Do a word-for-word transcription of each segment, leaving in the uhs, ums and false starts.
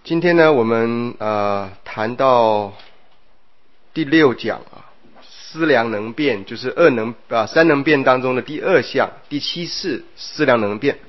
今天呢，我们呃谈到第六讲啊，思量能变，就是二能啊三能变当中的第二项，第七式思量能变。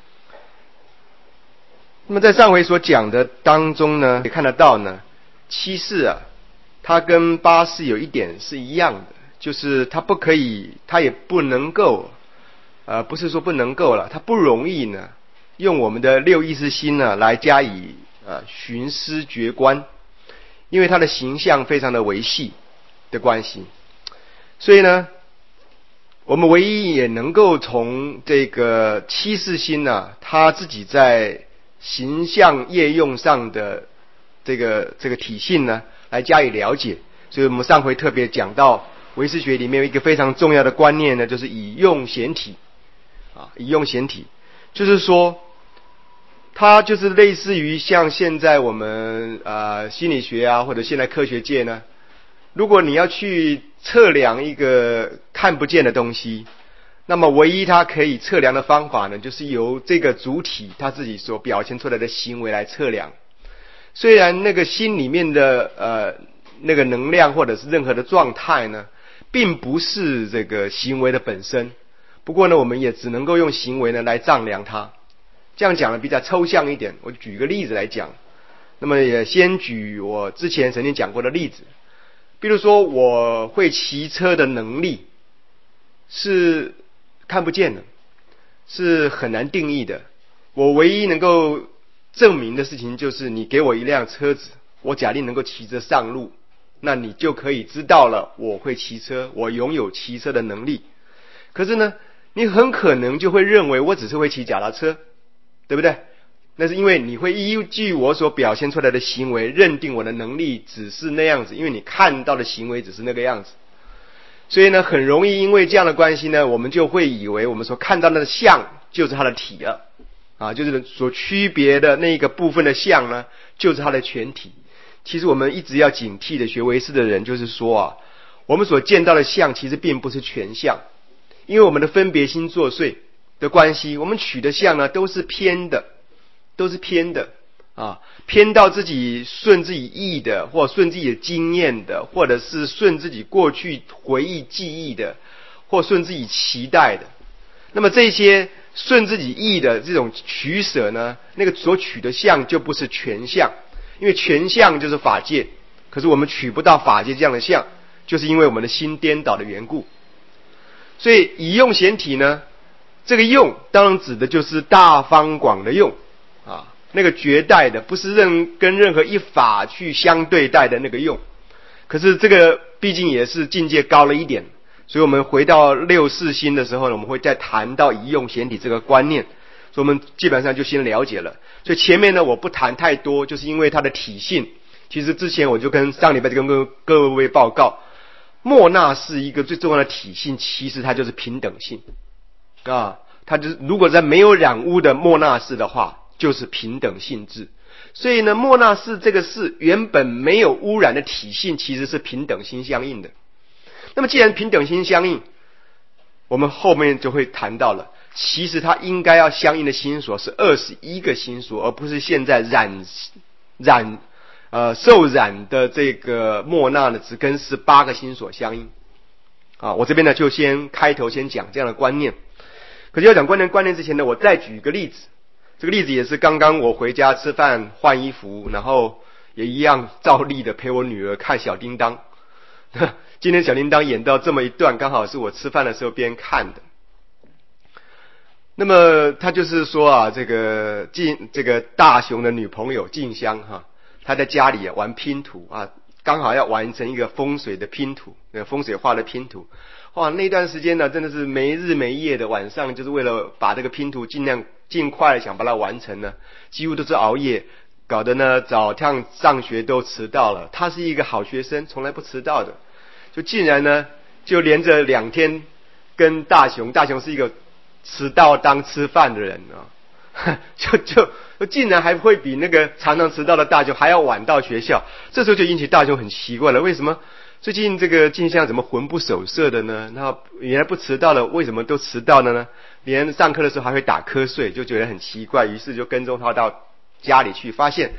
那么在上回所讲的当中呢，可以看得到呢，七式啊，它跟八式有一点是一样的，就是它不可以，它也不能够，呃，不是说不能够了，它不容易呢，用我们的六意识心呢来加以呃寻思觉观，因为它的形象非常的维系的关系，所以呢，我们唯一也能够从这个七识心呢，它自己在形象业用上的这个这个体性呢，来加以了解。所以我们上回特别讲到唯识学里面有一个非常重要的观念呢，就是以用显体啊，以用显体，就是说它就是类似于像现在我们呃心理学啊，或者现在科学界呢，如果你要去测量一个看不见的东西，那么唯一它可以测量的方法呢，就是由这个主体它自己所表现出来的行为来测量。虽然那个心里面的呃那个能量或者是任何的状态呢，并不是这个行为的本身，不过呢，我们也只能够用行为呢来丈量它。这样讲呢比较抽象一点，我举个例子来讲。那么也先举我之前曾经讲过的例子，比如说我会骑车的能力是看不见的，是很难定义的。我唯一能够证明的事情就是，你给我一辆车子，我假定能够骑着上路，那你就可以知道了我会骑车，我拥有骑车的能力。可是呢，你很可能就会认为我只是会骑脚踏车，对不对？那是因为你会依据我所表现出来的行为，认定我的能力只是那样子，因为你看到的行为只是那个样子。所以呢，很容易因为这样的关系呢，我们就会以为我们所看到的相就是它的体了，啊，就是所区别的那个部分的相呢，就是它的全体。其实我们一直要警惕的学唯识的人，就是说啊，我们所见到的相其实并不是全相，因为我们的分别心作祟的关系，我们取的相呢都是偏的，都是偏的啊，偏到自己顺自己意的，或顺自己的经验的，或者是顺自己过去回忆记忆的，或顺自己期待的。那么这些顺自己意的这种取舍呢，那个所取的相就不是全相，因为全相就是法界，可是我们取不到法界这样的相，就是因为我们的心颠倒的缘故。所以以用显体呢，这个用当然指的就是大方广的用啊，那个绝代的，不是任跟任何一法去相对待的那个用。可是这个毕竟也是境界高了一点，所以我们回到六识心的时候呢，我们会再谈到以用显体这个观念，所以我们基本上就先了解了。所以前面呢我不谈太多，就是因为它的体性，其实之前我就跟上礼拜就跟各各位报告，莫那是一个最重要的体性，其实它就是平等性啊，它就是如果在没有染污的莫那识的话，就是平等性质。所以呢，莫那识这个是原本没有污染的体性，其实是平等心相应的。那么既然平等心相应，我们后面就会谈到了，其实它应该要相应的心所是二十一个心所，而不是现在染染呃受染的这个莫那呢只跟十八个心所相应啊。我这边呢就先开头先讲这样的观念。可是要讲观念观念之前呢，我再举一个例子。这个例子也是刚刚我回家吃饭换衣服，然后也一样照例的陪我女儿看小叮当。今天小叮当演到这么一段，刚好是我吃饭的时候边看的。那么他就是说啊，这个静这个大雄的女朋友静香哈，她在家里玩拼图啊，刚好要完成一个风水的拼图，那个风水画的拼图。哇，那段时间呢，真的是没日没夜的，晚上就是为了把这个拼图尽量尽快的想把它完成呢，几乎都是熬夜，搞得呢早上上学都迟到了。他是一个好学生，从来不迟到的，就竟然呢就连着两天跟大雄，大雄是一个迟到当吃饭的人啊，就就竟然还会比那个常常迟到的大雄还要晚到学校。这时候就引起大雄很奇怪了，为什么最近这个静香怎么魂不守舍的呢？那原来不迟到了，为什么都迟到了呢？连上课的时候还会打瞌睡，就觉得很奇怪，于是就跟踪他到家里去，发现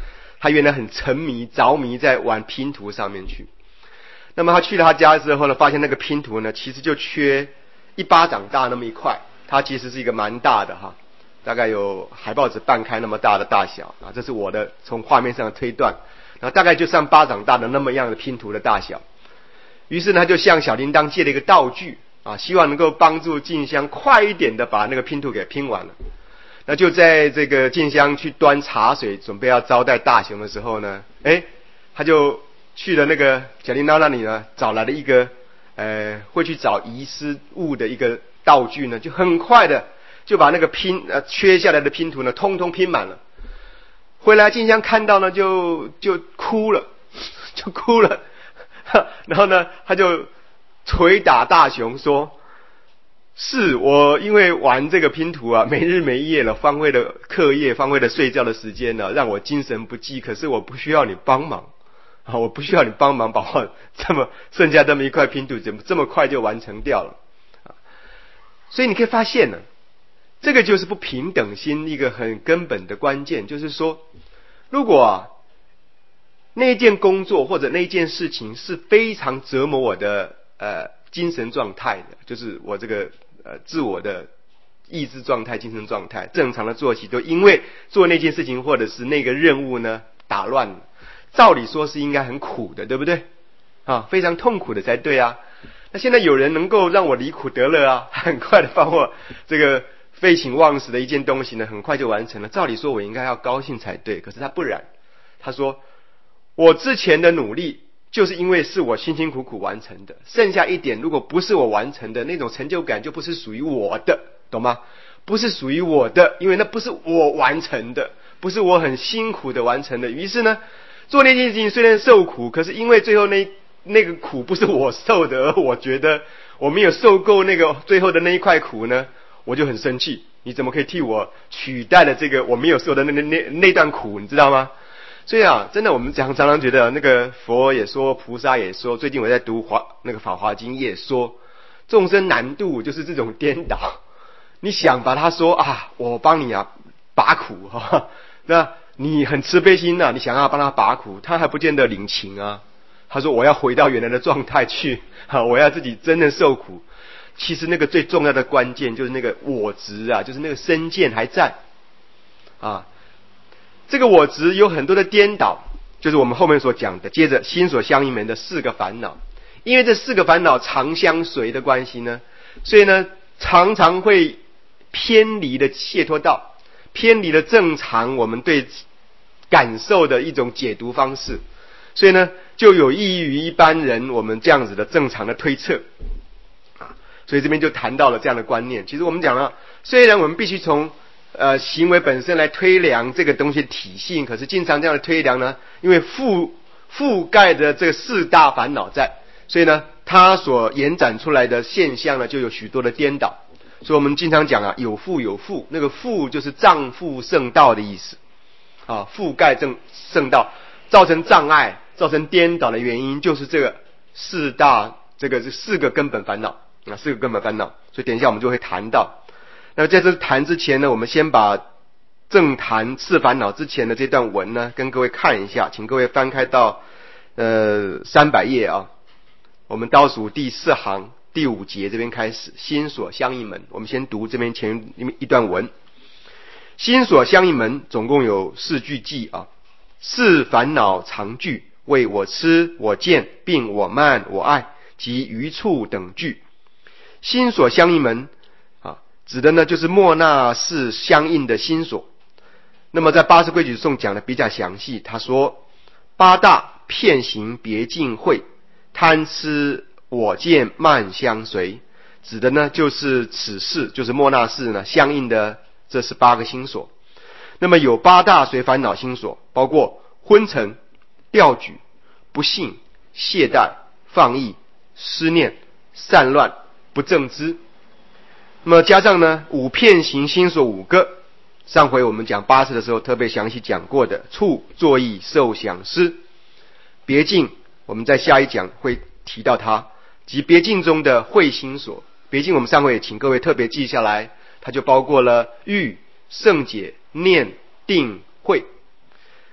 他原来很沉迷着迷在玩拼图上面去。那么他去了他家之后呢，发现那个拼图呢其实就缺一巴掌大那么一块，它其实是一个蛮大的哈，大概有海报纸半开那么大的大小啊，这是我的从画面上的推断，然后大概就像巴掌大的那么样的拼图的大小。于是呢他就向小铃铛借了一个道具啊，希望能够帮助静香快一点的把那个拼图给拼完了。那就在这个静香去端茶水准备要招待大雄的时候呢，诶他就去了那个小铃铛那里呢，找来了一个呃会去找遗失物的一个道具呢，就很快的就把那个拼呃缺下来的拼图呢通通拼满了。回来静香看到呢就就哭了就哭了然后呢他就捶打大雄说，是我因为玩这个拼图啊，没日没夜了，荒废了课业，荒废了睡觉的时间呢，让我精神不济。可是我不需要你帮忙啊，我不需要你帮忙把我这么剩下这么一块拼图怎么这么快就完成掉了啊？所以你可以发现呢，这个就是不平等心一个很根本的关键，就是说，如果啊那一件工作或者那一件事情是非常折磨我的呃精神状态的，就是我这个呃自我的意志状态、精神状态，正常的作息都因为做那件事情或者是那个任务呢打乱了，照理说是应该很苦的，对不对啊？非常痛苦的才对啊。那现在有人能够让我离苦得乐啊，很快的帮我这个废寝忘食的一件东西呢，很快就完成了，照理说我应该要高兴才对，可是他不然，他说我之前的努力就是因为是我辛辛苦苦完成的，剩下一点如果不是我完成的，那种成就感就不是属于我的，懂吗？不是属于我的，因为那不是我完成的，不是我很辛苦的完成的。于是呢做那件事情虽然受苦，可是因为最后那那个苦不是我受的，而我觉得我没有受够那个最后的那一块苦呢，我就很生气，你怎么可以替我取代了这个我没有受的那那那那段苦，你知道吗？所以啊，真的我们常常常觉得那个佛也说，菩萨也说，最近我在读华那个法华经也说，众生难度就是这种颠倒。你想把他说啊，我帮你啊拔苦哈，那你很慈悲心啊，你想要帮他拔苦，他还不见得领情啊。他说我要回到原来的状态去，哈，我要自己真正受苦。其实那个最重要的关键就是那个我执啊，就是那个身见还在啊。这个我执有很多的颠倒，就是我们后面所讲的，接着心所相应门的四个烦恼。因为这四个烦恼常相随的关系呢，所以呢常常会偏离了解脱道，偏离了正常我们对感受的一种解读方式，所以呢就有益于一般人我们这样子的正常的推测啊。所以这边就谈到了这样的观念。其实我们讲了，虽然我们必须从呃，行为本身来推量这个东西的体性，可是经常这样的推量呢，因为覆覆盖的这个四大烦恼在，所以呢，它所延展出来的现象呢，就有许多的颠倒。所以我们经常讲啊，有覆有覆，那个覆就是障覆圣道的意思啊，覆盖正圣道，造成障碍、造成颠倒的原因，就是这个四大这个这四个根本烦恼啊，四个根本烦恼。所以等一下我们就会谈到。那在这谈之前呢，我们先把正谈四烦恼之前的这段文呢，跟各位看一下，请各位翻开到呃三百页啊，我们倒数第四行第五节这边开始，心所相应门。我们先读这边前一段文。心所相应门总共有四句偈啊，四烦恼常具，为我痴、我见，并我慢、我爱及余处等句。心所相应门指的呢就是莫那识相应的心所。那么在八识规矩颂讲的比较详细，他说八大遍行别境会，贪痴我见慢相随，指的呢就是此事，就是莫那识呢相应的这是八个心所。那么有八大随烦恼心所，包括昏沉、掉举、不信、懈怠、放逸、思念、散乱、不正知。那么加上呢五遍行心所五个，上回我们讲八识的时候特别详细讲过的处、作意、受、想、思。别境我们在下一讲会提到它，及别境中的慧心所。别境我们上回也请各位特别记下来，它就包括了欲、圣解、念、定、慧。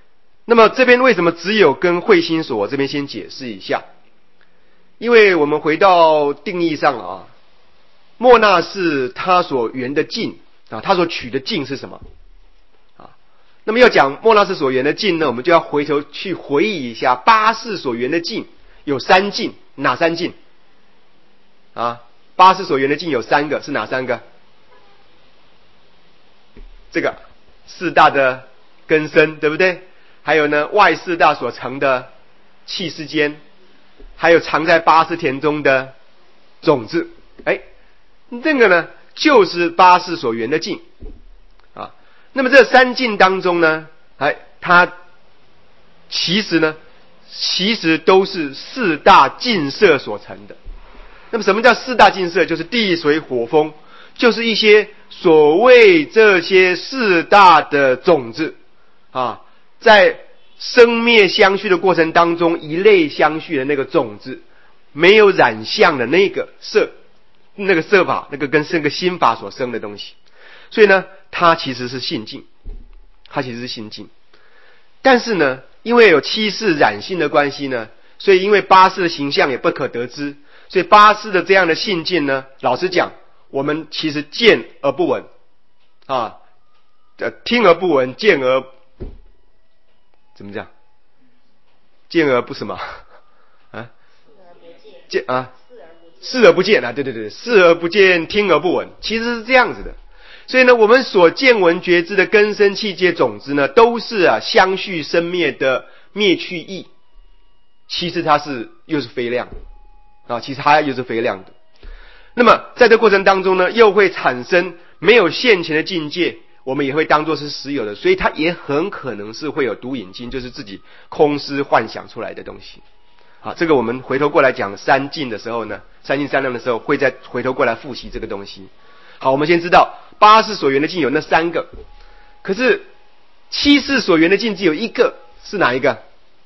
那么这边为什么只有跟会心所？我这边先解释一下，因为我们回到定义上啊，莫那是他所缘的境啊，他所取的境是什么啊？那么要讲莫那是所缘的境呢，我们就要回头去回忆一下八识所缘的境有三境，哪三境啊？八识所缘的境有三个，是哪三个？这个四大的根身，对不对？还有呢，外四大所成的气世间，还有藏在八识田中的种子。哎，这个呢，就是八识所缘的境啊。那么这三境当中呢，哎，它其实呢，其实都是四大境色所成的。那么什么叫四大境色？就是地水火风，就是一些所谓这些四大的种子啊，在生灭相续的过程当中，一类相续的那个种子，没有染相的那个色，那个色法，那个跟那个心法所生的东西。所以呢，它其实是性境，它其实是性境。但是呢，因为有七识染性的关系呢，所以因为八识的形象也不可得知，所以八识的这样的性境呢，老实讲，我们其实见而不闻啊，呃，听而不闻，见而怎么讲？见而不什么啊？见啊，视而不见啊，对对对，视而不见，听而不闻，其实是这样子的。所以呢，我们所见闻觉知的根身器界种子呢，都是啊相续生灭的灭去意，其实它是又是非量啊，其实它又是非量的。那么在这过程当中呢，又会产生没有现前的境界，我们也会当作是实有的，所以它也很可能是会有独引经，就是自己空思幻想出来的东西。好，这个我们回头过来讲三境的时候呢，三境三量的时候，会再回头过来复习这个东西。好，我们先知道八识所缘的境有那三个，可是七识所缘的境只有一个，是哪一个？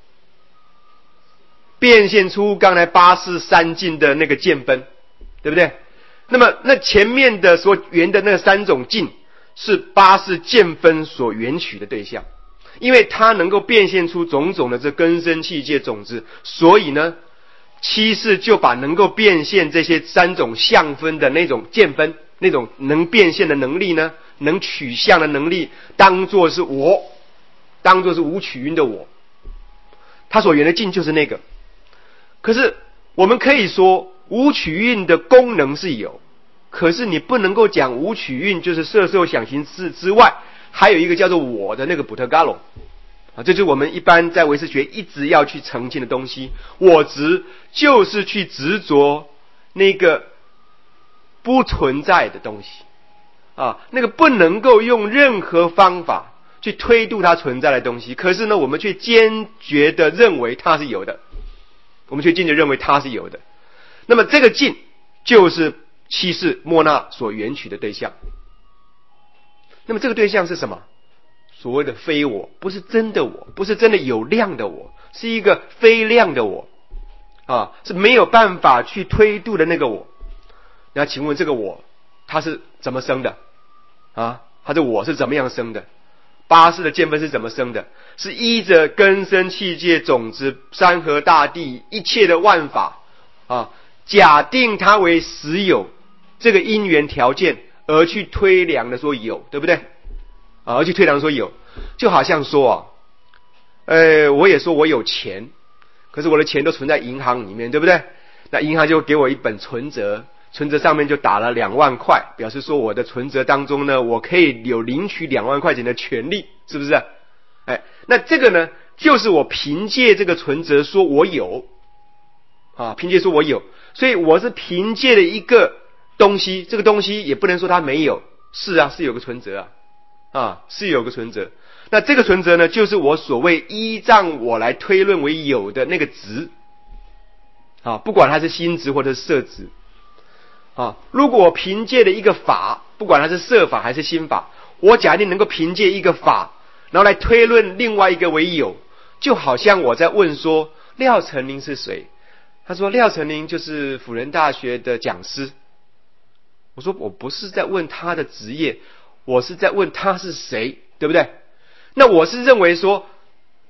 变现出刚才八识三境的那个见分，对不对？那么那前面的所缘的那三种境是八识见分所缘取的对象，因为它能够变现出种种的这根身器界种子，所以呢七识就把能够变现这些三种相分的那种见分，那种能变现的能力呢，能取相的能力，当作是我，当作是无取蕴的我，他所缘的境就是那个。可是我们可以说无取蕴的功能是有，可是你不能够讲无取蕴就是色受想行识之外，还有一个叫做我的那个补特伽罗啊，这就是我们一般在唯识学一直要去澄清的东西。我执就是去执着那个不存在的东西啊，那个不能够用任何方法去推度它存在的东西，可是呢，我们却坚决的认为它是有的，我们却坚决认为它是有的。那么这个境就是七识莫那所缘取的对象。那么这个对象是什么？所谓的非我，不是真的我，不是真的有量的我，是一个非量的我啊，是没有办法去推度的那个我。那请问这个我它是怎么生的啊？它的我是怎么样生的？八识的见分是怎么生的？是依着根身器界种子山河大地一切的万法啊，假定它为实有这个因缘条件而去推量的说有，对不对啊？而去推量说有，就好像说啊，呃，我也说我有钱，可是我的钱都存在银行里面，对不对？那银行就给我一本存折，存折上面就打了两万块，表示说我的存折当中呢，我可以有领取两万块钱的权利，是不是？哎，那这个呢，就是我凭借这个存折说我有啊，凭借说我有，所以我是凭借的一个东西，这个东西也不能说它没有，是啊，是有个存折啊，啊，是有个存折。那这个存折呢，就是我所谓依仗我来推论为有的那个值啊，不管它是心值或者是色值啊。如果我凭借的一个法，不管它是色法还是心法，我假定能够凭借一个法，然后来推论另外一个为有，就好像我在问说廖成林是谁？他说廖成林就是辅仁大学的讲师。我说我不是在问他的职业，我是在问他是谁，对不对？那我是认为说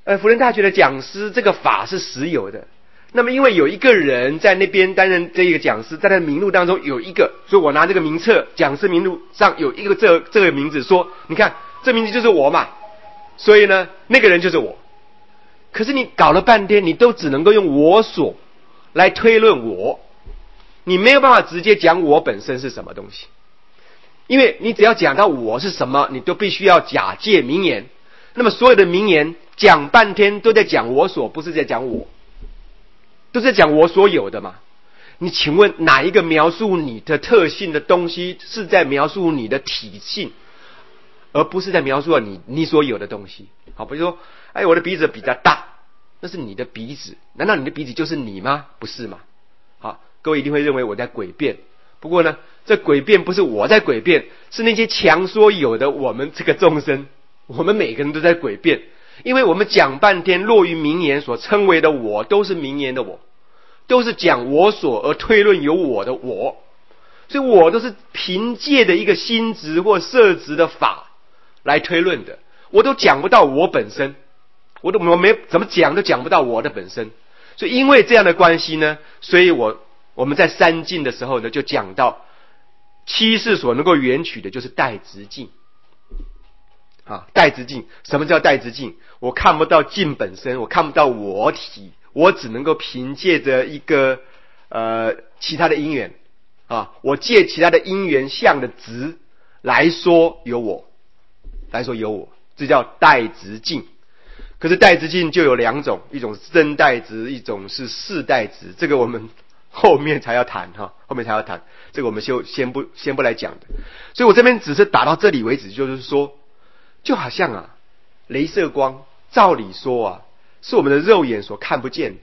呃，辅仁大学的讲师，这个法是实有的。那么因为有一个人在那边担任这个讲师，在他的名录当中有一个，所以我拿这个名册，讲师名录上有一个这这个名字，说你看这名字就是我嘛，所以呢那个人就是我。可是你搞了半天，你都只能够用我所来推论我，你没有办法直接讲我本身是什么东西，因为你只要讲到我是什么，你都必须要假借名言。那么所有的名言讲半天都在讲我所，不是在讲我，都是在讲我所有的嘛。你请问哪一个描述你的特性的东西是在描述你的体性，而不是在描述你你所有的东西？好，比如说，哎，我的鼻子比较大，那是你的鼻子，难道你的鼻子就是你吗？不是嘛？好，各位一定会认为我在诡辩。不过呢，这诡辩不是我在诡辩，是那些强说有的我们这个众生，我们每个人都在诡辩。因为我们讲半天落于名言所称为的我，都是名言的我，都是讲我所而推论有我的我，所以我都是凭借的一个心执或色执的法来推论的，我都讲不到我本身，我都我没怎么讲都讲不到我的本身。所以因为这样的关系呢，所以我我们在三境的时候呢，就讲到七事所能够缘取的就是带直境啊，带直境。什么叫带直境？我看不到境本身，我看不到我体，我只能够凭借着一个呃其他的因缘啊，我借其他的因缘相的直来说有我，来说有我，这叫带直境。可是带直境就有两种，一种是真带直，一种是事带直，这个我们后面才要谈哈，后面才要谈，这个我们就先不先不来讲的。所以我这边只是打到这里为止，就是说，就好像啊，雷射光，照理说啊，是我们的肉眼所看不见的。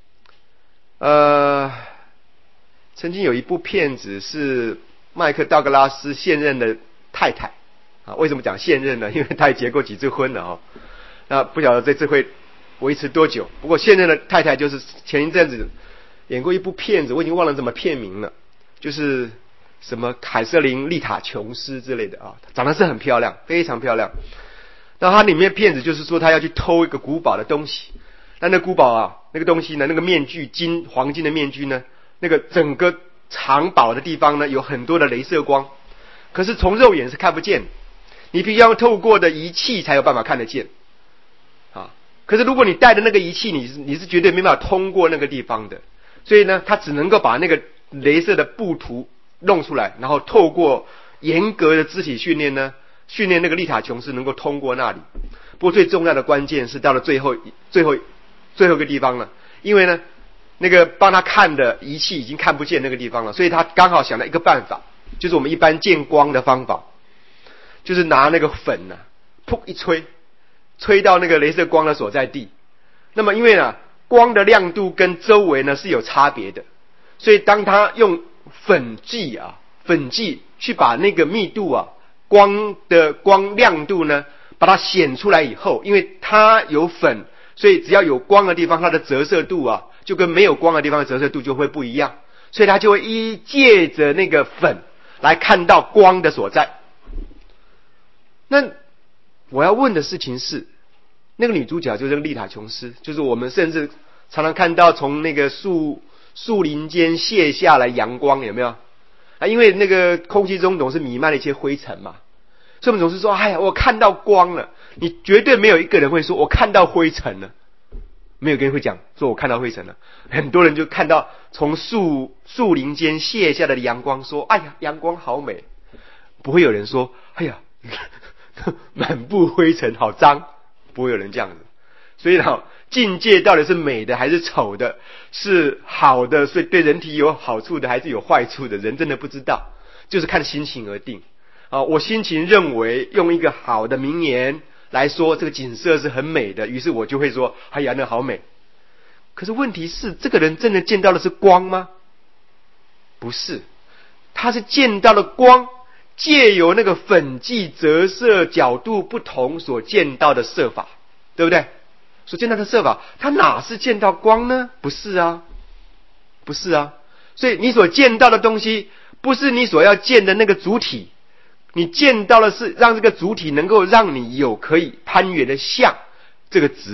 呃，曾经有一部片子是麦克道格拉斯现任的太太啊，为什么讲现任呢？因为他也结过几次婚了哦。那不晓得这次会维持多久。不过现任的太太就是前一阵子演过一部片子，我已经忘了怎么片名了，就是什么凯瑟琳丽塔琼斯之类的啊，长得是很漂亮，非常漂亮。那它里面片子就是说他要去偷一个古堡的东西，那那古堡啊，那个东西呢，那个面具金黄金的面具呢，那个整个藏宝的地方呢有很多的雷射光，可是从肉眼是看不见，你必须要透过的仪器才有办法看得见啊。可是如果你带的那个仪器，你是你是绝对没办法通过那个地方的，所以呢，他只能够把那个雷射的布图弄出来，然后透过严格的肢体训练呢，训练那个丽塔琼斯能够通过那里。不过最重要的关键是到了最后最后最后一个地方了，因为呢，那个帮他看的仪器已经看不见那个地方了，所以他刚好想了一个办法，就是我们一般见光的方法，就是拿那个粉啊，噗一吹，吹到那个雷射光的所在地。那么因为呢，光的亮度跟周围呢是有差别的，所以当他用粉剂啊，粉剂去把那个密度啊，光的光亮度呢，把它显出来以后，因为它有粉，所以只要有光的地方，它的折射度啊，就跟没有光的地方的折射度就会不一样，所以它就会依借着那个粉来看到光的所在。那我要问的事情是，那个女主角就是丽塔琼斯，就是我们甚至常常看到从那个树树林间泻下来阳光，有没有啊？因为那个空气中总是弥漫了一些灰尘嘛，所以我们总是说，哎呀，我看到光了。你绝对没有一个人会说我看到灰尘了，没有一个人会讲说我看到灰尘了。很多人就看到从树树林间泻下来的阳光，说，哎呀，阳光好美。不会有人说，哎呀，满布灰尘好脏，不会有人这样子。所以呢，境界到底是美的还是丑的，是好的，所以对人体有好处的还是有坏处的，人真的不知道，就是看心情而定啊。我心情认为用一个好的名言来说这个景色是很美的，于是我就会说，哎呀，那好美。可是问题是，这个人真的见到的是光吗？不是，他是见到了光，借由那个粉剂折射角度不同所见到的色法，对不对？所见到的色法，他哪是见到光呢？不是啊，不是啊。所以你所见到的东西，不是你所要见的那个主体，你见到的是让这个主体能够让你有可以攀缘的相，这个值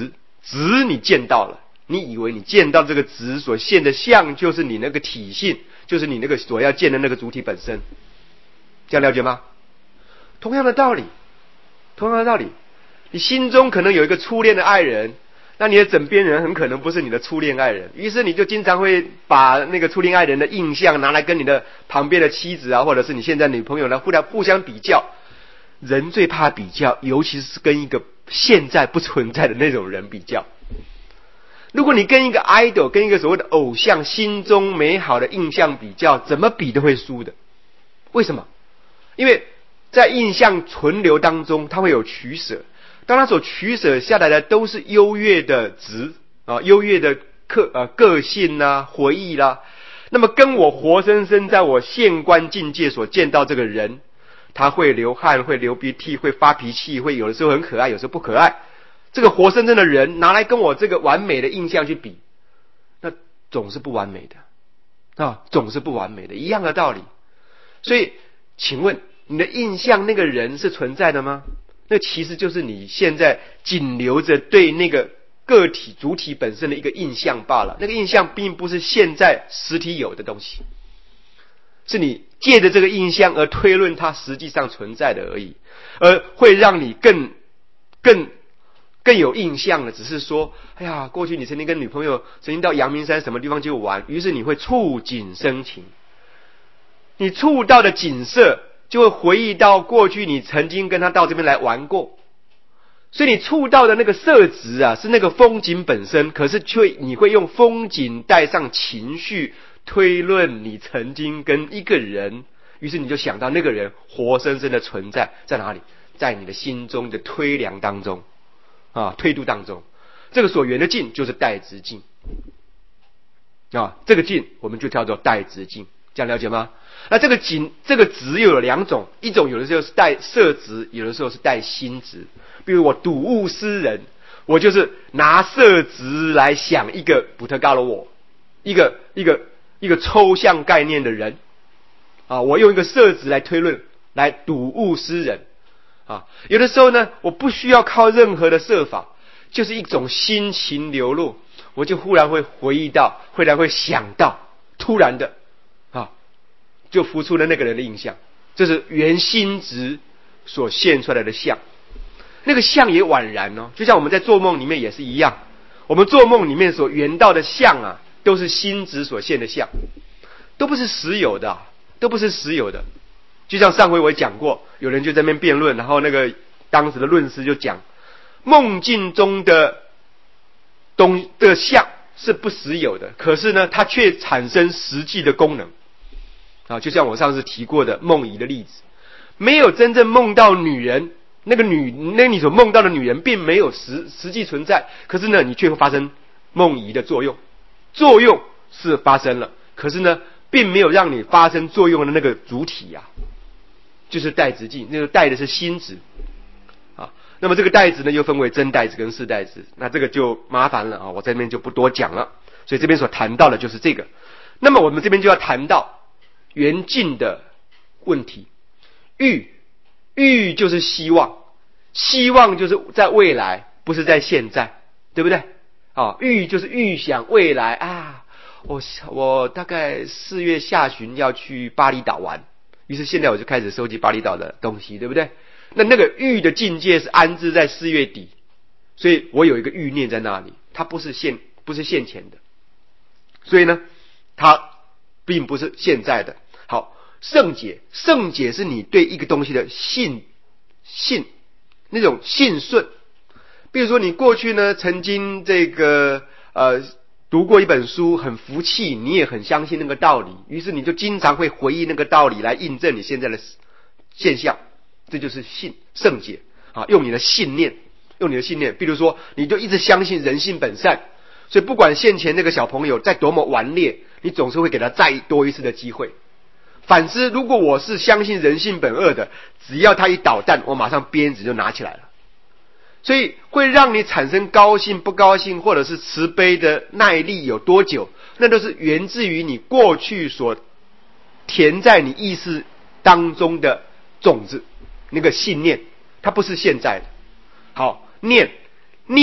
值你见到了，你以为你见到这个值所现的相就是你那个体性，就是你那个所要见的那个主体本身，这样了解吗？同样的道理，同样的道理，你心中可能有一个初恋的爱人，那你的枕边人很可能不是你的初恋爱人，于是你就经常会把那个初恋爱人的印象拿来跟你的旁边的妻子啊，或者是你现在女朋友呢，互相互相比较。人最怕比较，尤其是跟一个现在不存在的那种人比较。如果你跟一个 idol， 跟一个所谓的偶像心中美好的印象比较，怎么比都会输的。为什么？因为在印象存留当中，它会有取舍。当它所取舍下来的都是优越的值啊，优越的个呃个性啦、回忆啦，那么跟我活生生在我现观境界所见到这个人，他会流汗，会流鼻涕，会发脾气，会有的时候很可爱，有时候不可爱。这个活生生的人拿来跟我这个完美的印象去比，那总是不完美的啊，总是不完美的，一样的道理。所以，请问你的印象那个人是存在的吗？那其实就是你现在仅留着对那个个体主体本身的一个印象罢了。那个印象并不是现在实体有的东西，是你借着这个印象而推论它实际上存在的而已，而会让你更更更有印象的，只是说，哎呀，过去你曾经跟女朋友曾经到阳明山什么地方去玩，于是你会触景生情，你触到的景色就会回忆到过去你曾经跟她到这边来玩过，所以你触到的那个色值啊，是那个风景本身，可是却你会用风景带上情绪推论你曾经跟一个人，于是你就想到那个人活生生的存在在哪里，在你的心中的推量当中啊，推度当中，这个所缘的境就是带质境啊，这个境我们就叫做带质境，这样了解吗？那这个景这个值又有两种，一种有的时候是带色值，有的时候是带心值。比如我睹物思人，我就是拿色值来想一个布特伽罗我，一个一个一个抽象概念的人啊，我用一个色值来推论，来睹物思人啊。有的时候呢，我不需要靠任何的设法，就是一种心情流露，我就忽然会回忆到，忽然会想到，突然的啊，就浮出了那个人的印象，这是原心值所现出来的相。那个相也宛然哦，就像我们在做梦里面也是一样，我们做梦里面所缘到的相啊，都是心值所现的相，都不是实有的，都不是实有的。就像上回我讲过，有人就在那边辩论，然后那个当时的论师就讲，梦境中的东的相是不实有的，可是呢，它却产生实际的功能啊。就像我上次提过的梦遗的例子，没有真正梦到女人。那个女，那你所梦到的女人并没有实实际存在，可是呢，你却会发生梦遗的作用，作用是发生了，可是呢，并没有让你发生作用的那个主体呀、啊，就是带质境，那个带的是心质啊。那么这个带质呢，又分为真带质跟事带质，那这个就麻烦了啊，我这边就不多讲了。所以这边所谈到的就是这个。那么我们这边就要谈到缘境的问题，欲。欲就是希望，希望就是在未来，不是在现在，对不对？啊，欲就是预想未来啊，我我大概四月下旬要去巴厘岛玩，于是现在我就开始收集巴厘岛的东西，对不对？那那个欲的境界是安置在四月底，所以我有一个欲念在那里，它不是现不是现前的，所以呢，它并不是现在的。好。圣解，圣解是你对一个东西的信信那种信顺。比如说你过去呢曾经这个呃读过一本书很服气，你也很相信那个道理，于是你就经常会回忆那个道理来印证你现在的现象，这就是信圣解啊，用你的信念，用你的信念。比如说你就一直相信人性本善，所以不管先前那个小朋友再多么顽劣，你总是会给他再多一次的机会。反之，如果我是相信人性本恶的，只要他一捣蛋，我马上鞭子就拿起来了。所以会让你产生高兴不高兴或者是慈悲的耐力有多久，那都是源自于你过去所填在你意识当中的种子，那个信念，它不是现在的。好，念念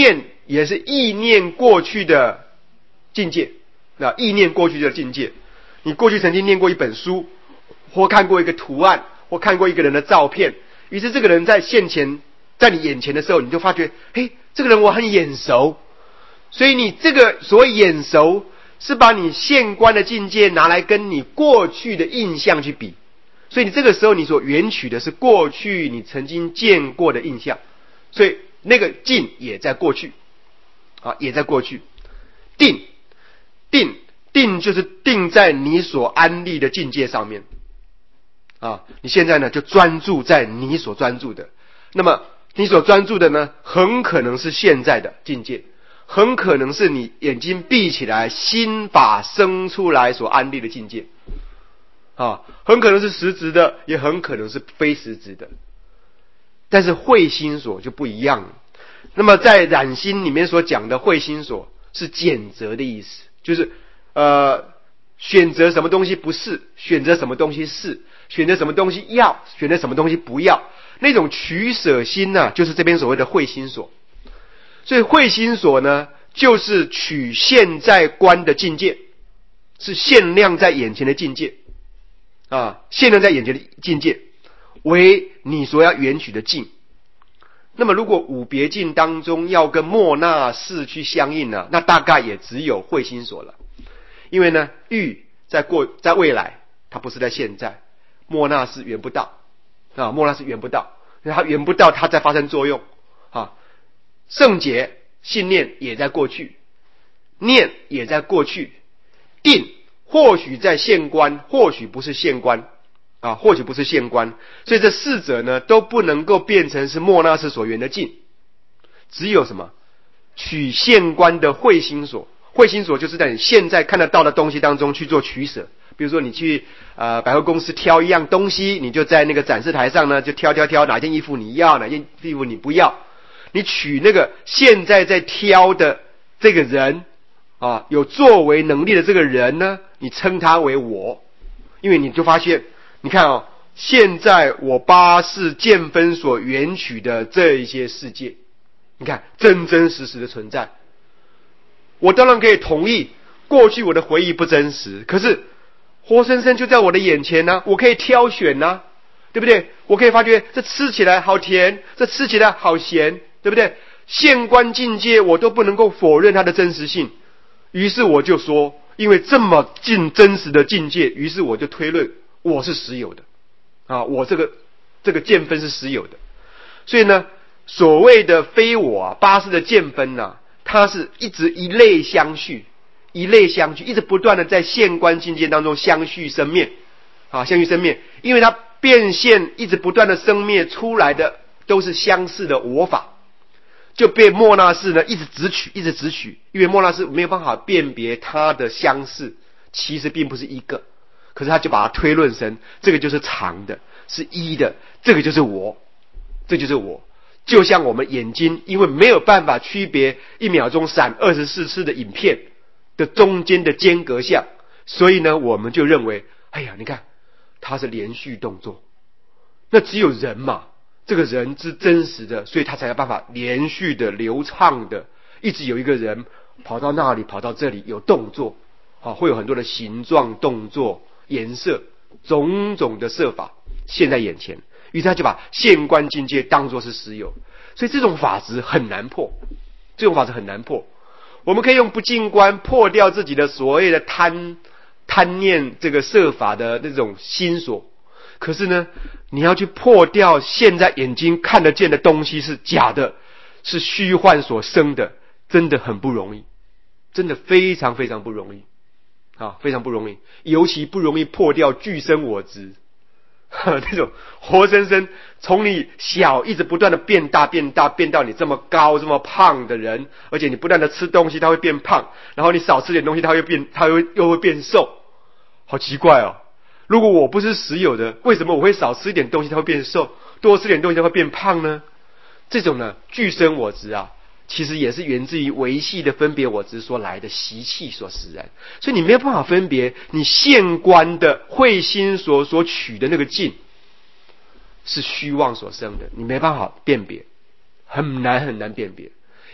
也是意念过去的境界。那意念过去的境界，你过去曾经念过一本书，或看过一个图案，或看过一个人的照片，于是这个人在现前，在你眼前的时候，你就发觉，嘿，这个人我很眼熟。所以你这个所谓眼熟，是把你现观的境界拿来跟你过去的印象去比。所以你这个时候你所缘取的是过去你曾经见过的印象，所以那个境也在过去啊，也在过去。定定定就是定在你所安立的境界上面啊，你现在呢就专注在你所专注的，那么你所专注的呢，很可能是现在的境界，很可能是你眼睛闭起来心法生出来所安立的境界啊，很可能是实质的，也很可能是非实质的。但是慧心所就不一样了。那么在染心里面所讲的慧心所是拣择的意思，就是呃选择什么东西不是，选择什么东西是，选择什么东西要，选择什么东西不要，那种取舍心呢、啊，就是这边所谓的慧心所。所以慧心所呢，就是取现在观的境界，是限量在眼前的境界啊，限量在眼前的境界为你所要缘取的境。那么如果五别境当中要跟末那识去相应呢，那大概也只有慧心所了。因为呢，欲在过在未来，它不是在现在，末那识缘不到啊，末那识缘不到，因为它缘不到，它在发生作用啊。圣解信念也在过去，念也在过去，定或许在现观，或许不是现观啊，或许不是现观，所以这四者呢都不能够变成是末那识所缘的境，只有什么取现观的慧心所。慧心所就是在你现在看得到的东西当中去做取舍。比如说你去呃百货公司挑一样东西，你就在那个展示台上呢就挑挑挑哪件衣服你要，哪件衣服你不要，你取那个现在在挑的这个人啊，有作为能力的这个人呢，你称他为我，因为你就发现你看哦，现在我八识见分所缘取的这一些世界，你看真真实实的存在。我当然可以同意过去我的回忆不真实，可是活生生就在我的眼前呢、啊，我可以挑选呢、啊，对不对？我可以发觉这吃起来好甜，这吃起来好咸，对不对？现观境界我都不能够否认它的真实性，于是我就说，因为这么近真实的境界，于是我就推论我是实有的啊，我这个这个见分是实有的。所以呢，所谓的非我啊，八识的见分啊，它是一直一类相续，一类相续，一直不断的在现观境界当中相续生灭啊，相续生灭，因为它变现一直不断的生灭出来的都是相似的我法，就被末那识呢一直直取，一直直取，因为末那识没有办法辨别它的相似，其实并不是一个，可是他就把它推论成这个就是常的，是一的，这个就是我，这就是我。就像我们眼睛因为没有办法区别一秒钟闪二十四次的影片的中间的间隔项，所以呢我们就认为，哎呀你看它是连续动作，那只有人嘛，这个人是真实的，所以他才有办法连续的流畅的一直有一个人跑到那里跑到这里有动作啊，会有很多的形状动作颜色种种的设法现在眼前，于是他就把现观境界当作是实有。所以这种法执很难破，这种法执很难破。我们可以用不净观破掉自己的所谓的贪贪念这个设法的那种心所，可是呢你要去破掉现在眼睛看得见的东西是假的，是虚幻所生的，真的很不容易，真的非常非常不容易啊，非常不容易，尤其不容易破掉俱生我执那种活生生从你小一直不断的变大变大变到你这么高这么胖的人，而且你不断的吃东西它会变胖，然后你少吃点东西它会变，它会又会变瘦，好奇怪哦。如果我不是实有的，为什么我会少吃一点东西它会变瘦，多吃点东西它会变胖呢？这种呢俱生我执啊，其实也是源自于维系的分别我执所来的习气所使然。所以你没有办法分别你现观的慧心所所取的那个境是虚妄所生的，你没办法辨别，很难很难辨别。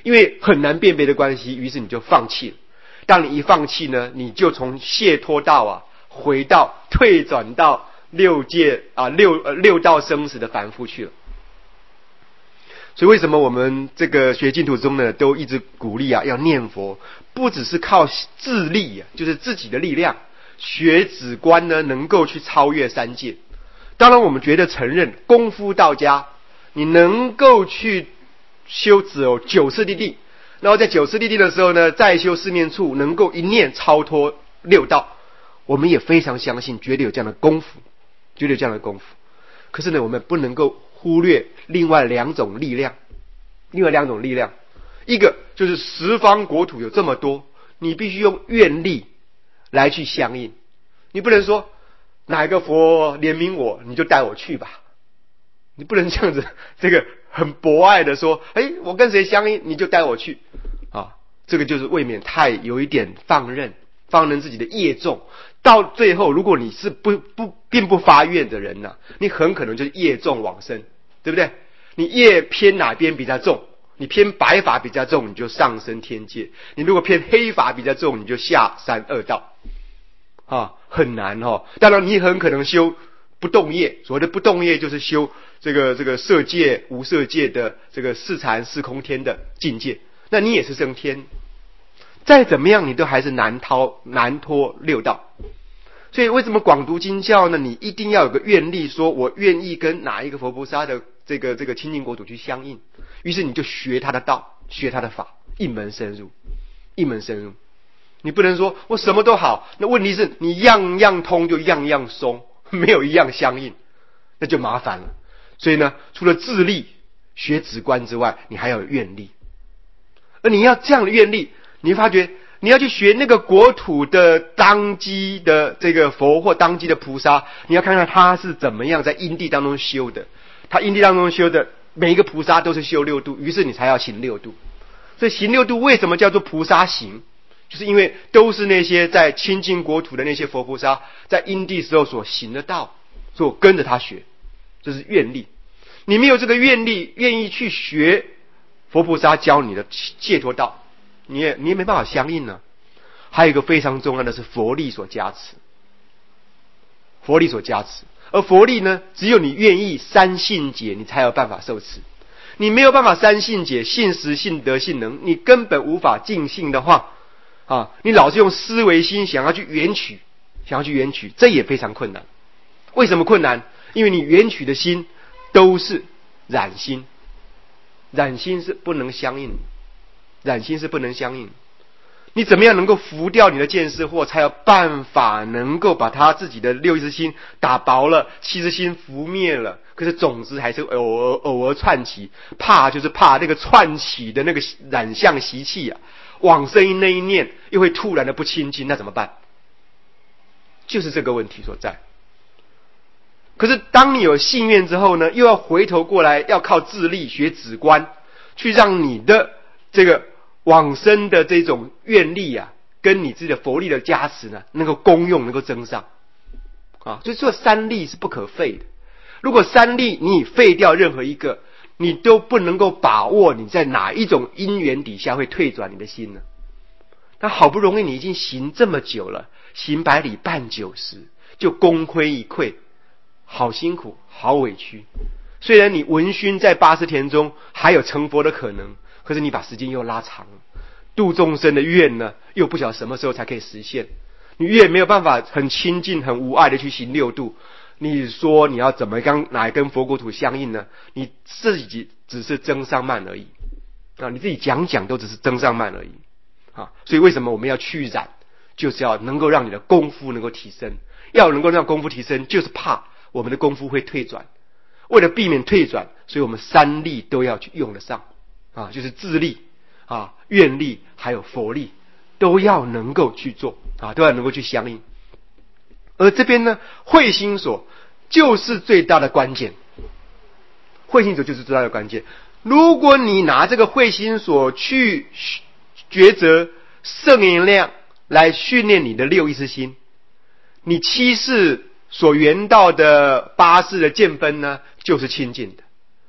因为很难辨别的关系，于是你就放弃了。当你一放弃呢，你就从解脱道啊，回到退转到六界啊六呃六道生死的凡夫去了。所以为什么我们这个学净土宗呢，都一直鼓励啊，要念佛，不只是靠自力啊，就是自己的力量，学止观呢，能够去超越三界。当然，我们觉得承认功夫到家，你能够去修只有九次第地，然后在九次第地的时候呢，再修四念处，能够一念超脱六道。我们也非常相信，绝对有这样的功夫，绝对有这样的功夫。可是呢，我们不能够忽略另外两种力量，另外两种力量，一个就是十方国土有这么多，你必须用愿力来去相应。你不能说哪一个佛怜悯我，你就带我去吧。你不能这样子，这个很博爱的说，哎，我跟谁相应，你就带我去啊。这个就是未免太有一点放任，放任自己的业重。到最后，如果你是不不并不发愿的人呢、啊，你很可能就是业重往生，对不对？你业偏哪边比较重？你偏白法比较重，你就上升天界；你如果偏黑法比较重，你就下三恶道。啊，很难哦。当然，你很可能修不动业，所谓的不动业就是修这个这个色界、无色界的这个四禅、四空天的境界，那你也是升天。再怎么样，你都还是难逃难脱六道。所以为什么广读经教呢？你一定要有个愿力，说我愿意跟哪一个佛菩萨的这个这个清净国土去相应。于是你就学他的道，学他的法，一门深入，一门深入。你不能说我什么都好，那问题是你样样通就样样松，没有一样相应，那就麻烦了。所以呢，除了自力学止观之外，你还要有愿力。而你要这样的愿力，你会发觉你要去学那个国土的当机的这个佛或当机的菩萨，你要看看他是怎么样在因地当中修的。他因地当中修的每一个菩萨都是修六度，于是你才要行六度。所以行六度为什么叫做菩萨行？就是因为都是那些在清净国土的那些佛菩萨在因地时候所行的道，所以我跟着他学，这是愿力。你没有这个愿力，愿意去学佛菩萨教你的解脱道，你也你也没办法相应呢。还有一个非常重要的是佛力所加持，佛力所加持。而佛力呢，只有你愿意三信解，你才有办法受持。你没有办法三信解，信实、信德、信能，你根本无法尽信的话啊，你老是用思维心想要去缘取，想要去缘取，这也非常困难。为什么困难？因为你缘取的心都是染心，染心是不能相应，染心是不能相应。你怎么样能够拂掉你的见识惑，才有办法能够把他自己的六识心打薄了，七识心拂灭了。可是种子还是偶尔偶尔窜起，怕就是怕那个窜起的那个染相习气啊，往生那一念又会突然的不清净，那怎么办？就是这个问题所在。可是当你有信愿之后呢，又要回头过来，要靠自力学止观，去让你的这个往生的这种愿力啊，跟你自己的佛力的加持呢，能够功用能够增上啊。所以这三力是不可废的。如果三力你废掉任何一个，你都不能够把握你在哪一种因缘底下会退转你的心呢？那好不容易你已经行这么久了，行百里半九十，就功亏一篑，好辛苦，好委屈。虽然你闻熏在八十田中还有成佛的可能，可是你把时间又拉长了，度众生的愿呢，又不晓得什么时候才可以实现。你越没有办法很亲近、很无碍的去行六度，你说你要怎么跟哪一根佛国土相应呢？你自己只是增上慢而已啊！你自己讲讲都只是增上慢而已啊！所以为什么我们要去染？就是要能够让你的功夫能够提升。要能够让功夫提升，就是怕我们的功夫会退转。为了避免退转，所以我们三力都要去用得上啊，就是自力啊、愿力还有佛力，都要能够去做啊，都要能够去相应。而这边呢，慧心所就是最大的关键，慧心所就是最大的关键。如果你拿这个慧心所去抉择圣言量来训练你的六意识心，你七世所缘到的八世的见分呢，就是清净的。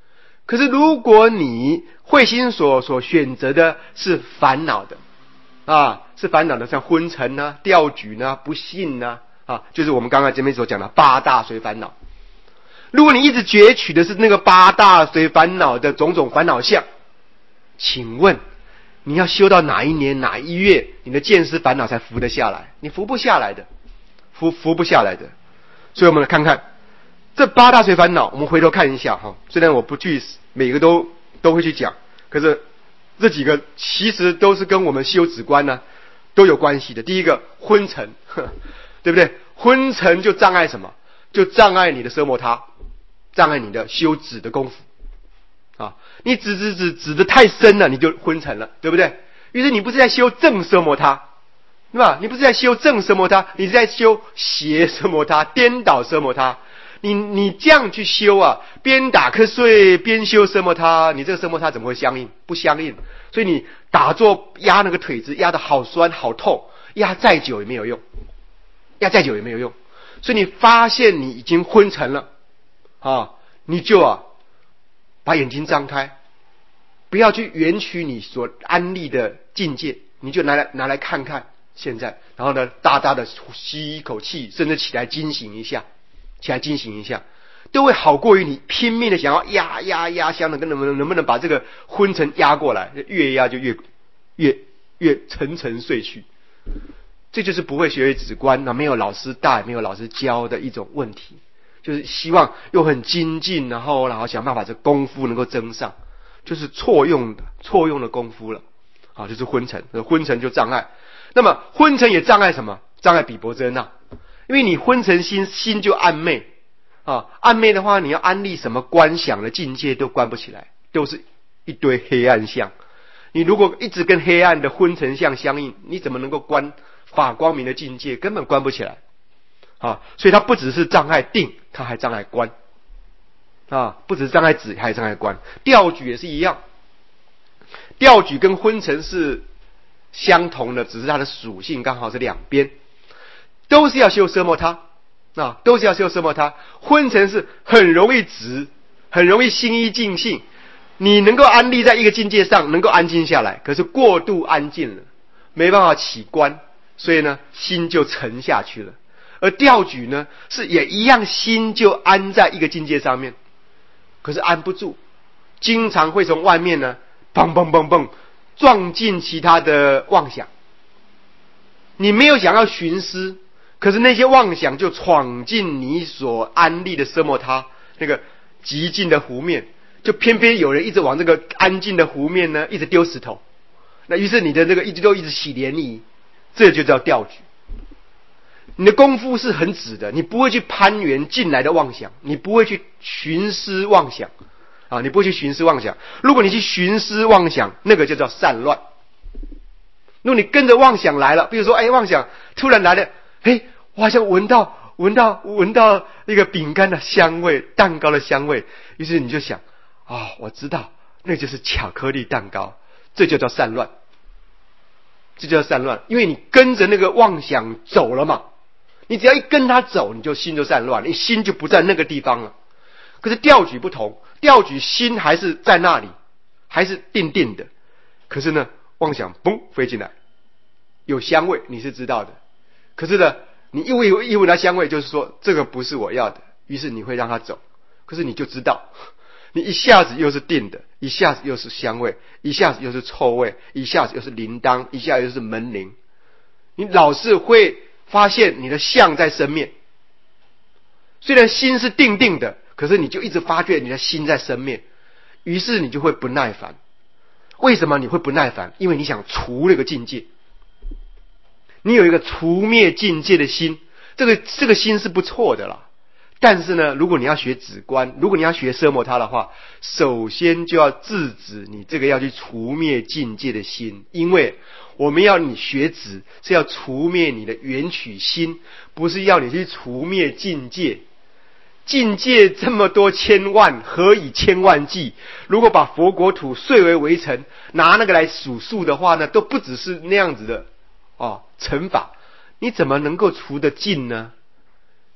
可是如果你慧心所所选择的是烦恼的啊，是烦恼的，像昏沉啊、掉举呢、不信呢啊，就是我们刚刚前面所讲的八大随烦恼。如果你一直攫取的是那个八大随烦恼的种种烦恼相，请问你要修到哪一年哪一月，你的见思烦恼才服得下来？你服不下来的，服服不下来的。所以我们来看看这八大随烦恼，我们回头看一下哈。虽然我不去每个都都会去讲，可是这几个其实都是跟我们修止观呢都有关系的。第一个昏沉，对不对？昏沉就障碍什么？就障碍你的奢摩他，障碍你的修止的功夫啊！你止止止止的太深了，你就昏沉了，对不对？于是你不是在修正奢摩他，对吧？你不是在修正奢摩他，你是在修邪奢摩他，颠倒奢摩他。你你这样去修啊，边打瞌睡边修奢摩他，你这个奢摩他怎么会相应？不相应。所以你打坐压那个腿子，压得好酸好痛，压再久也没有用，压再久也没有用。所以你发现你已经昏沉了啊，你就啊把眼睛张开，不要去圆取你所安立的境界，你就拿来拿来看看现在，然后呢大大的吸一口气，甚至起来惊醒一下，起来惊醒一下，都会好过于你拼命的想要压压压，想能能不能能不能把这个昏沉压过来，越压就越越越沉沉睡去。这就是不会学止观，没有老师带，没有老师教的一种问题，就是希望又很精进，然后然后想办法这功夫能够增上，就是错用的错用的功夫了啊，就是昏沉，昏沉就障碍。那么昏沉也障碍什么？障碍比婆遮那，因为你昏沉心，心就暗昧啊，暗昧的话，你要安立什么观想的境界都关不起来，都是一堆黑暗相。你如果一直跟黑暗的昏沉相相应，你怎么能够观法光明的境界？根本关不起来啊！所以它不只是障碍定，它还障碍观啊！不只是障碍止，还障碍观。调举也是一样，调举跟昏沉是相同的，只是它的属性刚好是两边，都是要修奢摩他啊，都是要修奢摩他。昏沉是很容易止，很容易心一尽性，你能够安立在一个境界上，能够安静下来，可是过度安静了，没办法起观，所以呢心就沉下去了。而调举呢是也一样，心就安在一个境界上面，可是安不住，经常会从外面呢砰砰砰砰撞进其他的妄想。你没有想要寻思，可是那些妄想就闯进你所安立的奢摩他那个极静的湖面，就偏偏有人一直往这个安静的湖面呢一直丢石头，那于是你的这个一直都一直起涟漪，这就叫调举。你的功夫是很止的，你不会去攀援进来的妄想，你不会去寻思妄想啊，你不会去寻思妄想。如果你去寻思妄想，那个就叫散乱。如果你跟着妄想来了，比如说哎，妄想突然来了，哎，我好像闻到闻到闻到那个饼干的香味，蛋糕的香味，于是你就想啊、哦，我知道那就是巧克力蛋糕，这就叫散乱，这就叫散乱，因为你跟着那个妄想走了嘛。你只要一跟他走，你就心就散乱，你心就不在那个地方了。可是调举不同，调举心还是在那里，还是定定的，可是呢妄想嘣飞进来，有香味你是知道的，可是呢你一闻一闻到香味，就是说这个不是我要的，于是你会让他走，可是你就知道你一下子又是定的，一下子又是香味，一下子又是臭味，一下子又是铃铛，一下子又是门铃，你老是会发现你的相在生灭，虽然心是定定的，可是你就一直发觉你的心在生灭，于是你就会不耐烦。为什么你会不耐烦？因为你想除那个境界，你有一个除灭境界的心，这个这个心是不错的啦。但是呢，如果你要学止观，如果你要学奢摩他的话，首先就要制止你这个要去除灭境界的心，因为我们要你学止是要除灭你的缘取心，不是要你去除灭境界。境界这么多千万，何以千万计？如果把佛国土碎为围城，拿那个来数数的话呢，都不只是那样子的哦乘法，你怎么能够除得尽呢？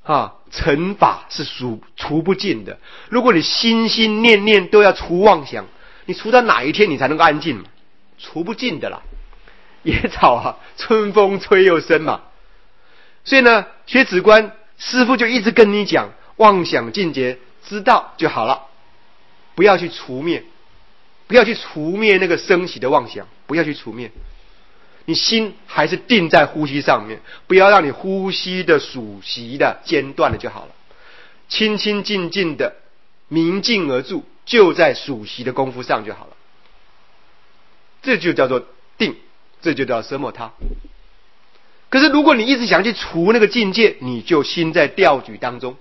啊，尘法是数除不尽的。如果你心心念念都要除妄想，你除到哪一天你才能够安静嘛？除不尽的啦。野草啊，春风吹又生嘛。所以呢，学止观，师父就一直跟你讲，妄想尽绝，知道就好了，不要去除灭，不要去除灭那个升起的妄想，不要去除灭。你心还是定在呼吸上面，不要让你呼吸的数息的间断了就好了。清清静静的明静而住，就在数息的功夫上就好了。这就叫做定，这就叫奢摩他。可是如果你一直想去除那个境界，你就心在调举当中。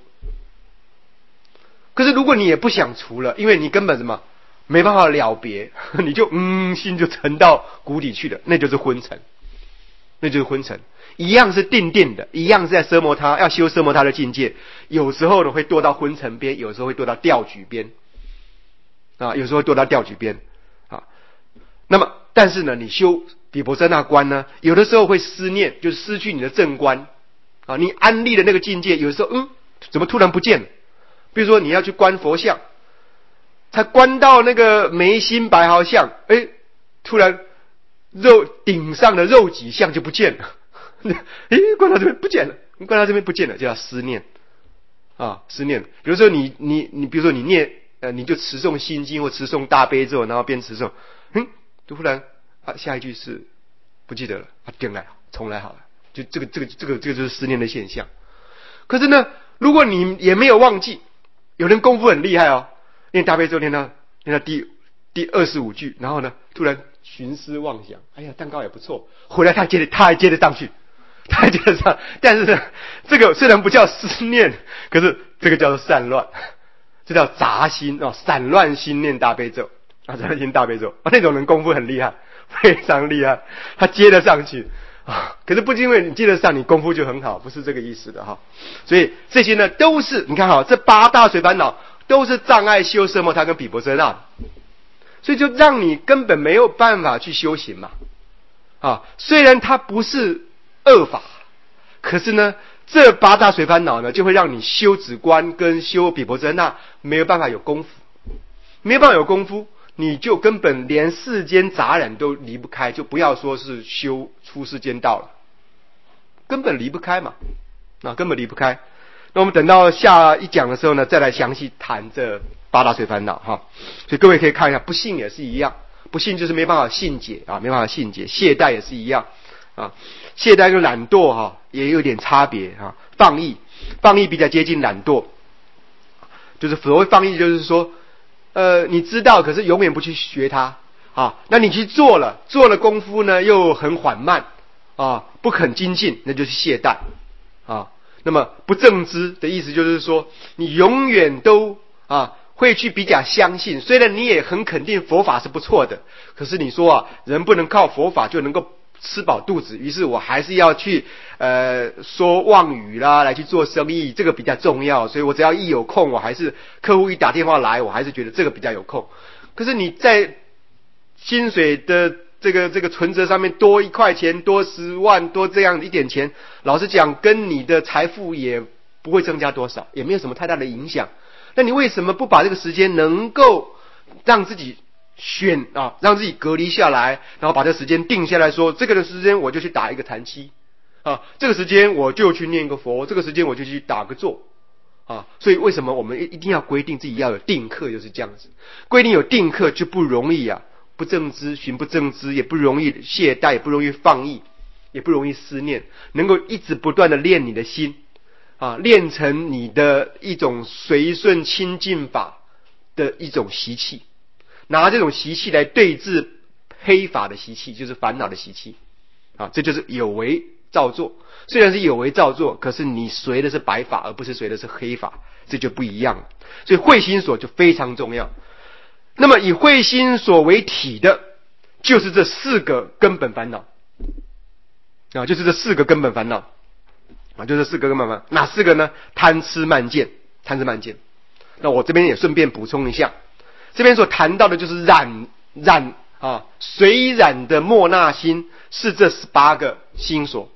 可是如果你也不想除了，因为你根本什么没办法了别，你就嗯心就沉到谷底去了，那就是昏沉，那就是昏沉。一样是定定的，一样是在奢摩他，要修奢摩他的境界，有时候呢会堕到昏沉边，有时候会堕到调举边啊，有时候会堕到调举边啊。那么但是呢，你修毗婆舍那观呢，有的时候会思念，就是失去你的正观啊。你安立的那个境界，有时候嗯怎么突然不见了？比如说你要去观佛像，才观到那个眉心白毫像，哎，突然肉顶上的肉脊像就不见了，哎，观到这边不见了，观到这边不见了，就叫思念啊，思念。有的时候你你你，比如说你念呃，你就持诵心经或持诵大悲咒，然后边持诵，嗯，突然啊，下一句是不记得了，啊，点来重来好了，就这个这个这个这个就是思念的现象。可是呢，如果你也没有忘记，有人功夫很厉害哦，念大悲咒念到念到第第二十五句，然后呢，突然寻思妄想，哎呀，蛋糕也不错，回来他接着他还接得上去，他还接得上，但是呢，这个虽然不叫思念，可是这个叫做散乱，这叫杂心哦，散乱心念大悲咒啊，散乱心大悲咒啊，那种人功夫很厉害，非常厉害，他接得上去啊。可是不因为你接得上，你功夫就很好，不是这个意思的哈。所以这些呢，都是你看哈，这八大随烦恼都是障碍修奢摩他跟毗婆舍那，所以就让你根本没有办法去修行嘛。啊，虽然它不是恶法，可是呢，这八大随烦恼呢，就会让你修止观跟修毗婆舍那没有办法有功夫，没有办法有功夫，你就根本连世间杂染都离不开，就不要说是修出世间道了，根本离不开嘛，啊，根本离不开。那我们等到下一讲的时候呢，再来详细谈这八大随烦恼哈。所以各位可以看一下，不信也是一样，不信就是没办法信解啊，没办法信解。懈怠也是一样啊，懈怠跟懒惰哈也有点差别啊。放逸，放逸比较接近懒惰，就是所谓放逸，就是说，呃，你知道，可是永远不去学它啊。那你去做了，做了功夫呢又很缓慢啊，不肯精进，那就是懈怠啊。那么不正知的意思就是说，你永远都啊会去比较相信，虽然你也很肯定佛法是不错的，可是你说啊，人不能靠佛法就能够吃饱肚子，于是我还是要去呃说妄语啦，来去做生意，这个比较重要，所以我只要一有空，我还是客户一打电话来，我还是觉得这个比较有空。可是你在薪水的这个这个存折上面多一块钱，多十万，多这样一点钱，老实讲，跟你的财富也不会增加多少，也没有什么太大的影响。那你为什么不把这个时间能够让自己选啊，让自己隔离下来，然后把这个时间定下来说，这个的时间我就去打一个禅七啊，这个时间我就去念个佛，这个时间我就去打个坐啊。所以为什么我们一定要规定自己要有定课，就是这样子。规定有定课就不容易啊。不正知寻不正知，也不容易懈怠，也不容易放逸，也不容易思念，能够一直不断的练你的心啊，练成你的一种随顺清净法的一种习气，拿这种习气来对治黑法的习气，就是烦恼的习气啊，这就是有为造作。虽然是有为造作，可是你随的是白法，而不是随的是黑法，这就不一样了。所以慧心所就非常重要。那么以慧心所为体的，就是这四个根本烦恼啊，就是这四个根本烦恼啊，就是四个根本烦恼。哪四个呢？贪痴慢见，贪痴慢见。那我这边也顺便补充一下，这边所谈到的就是染染啊，随染的莫那心是这十八个心所。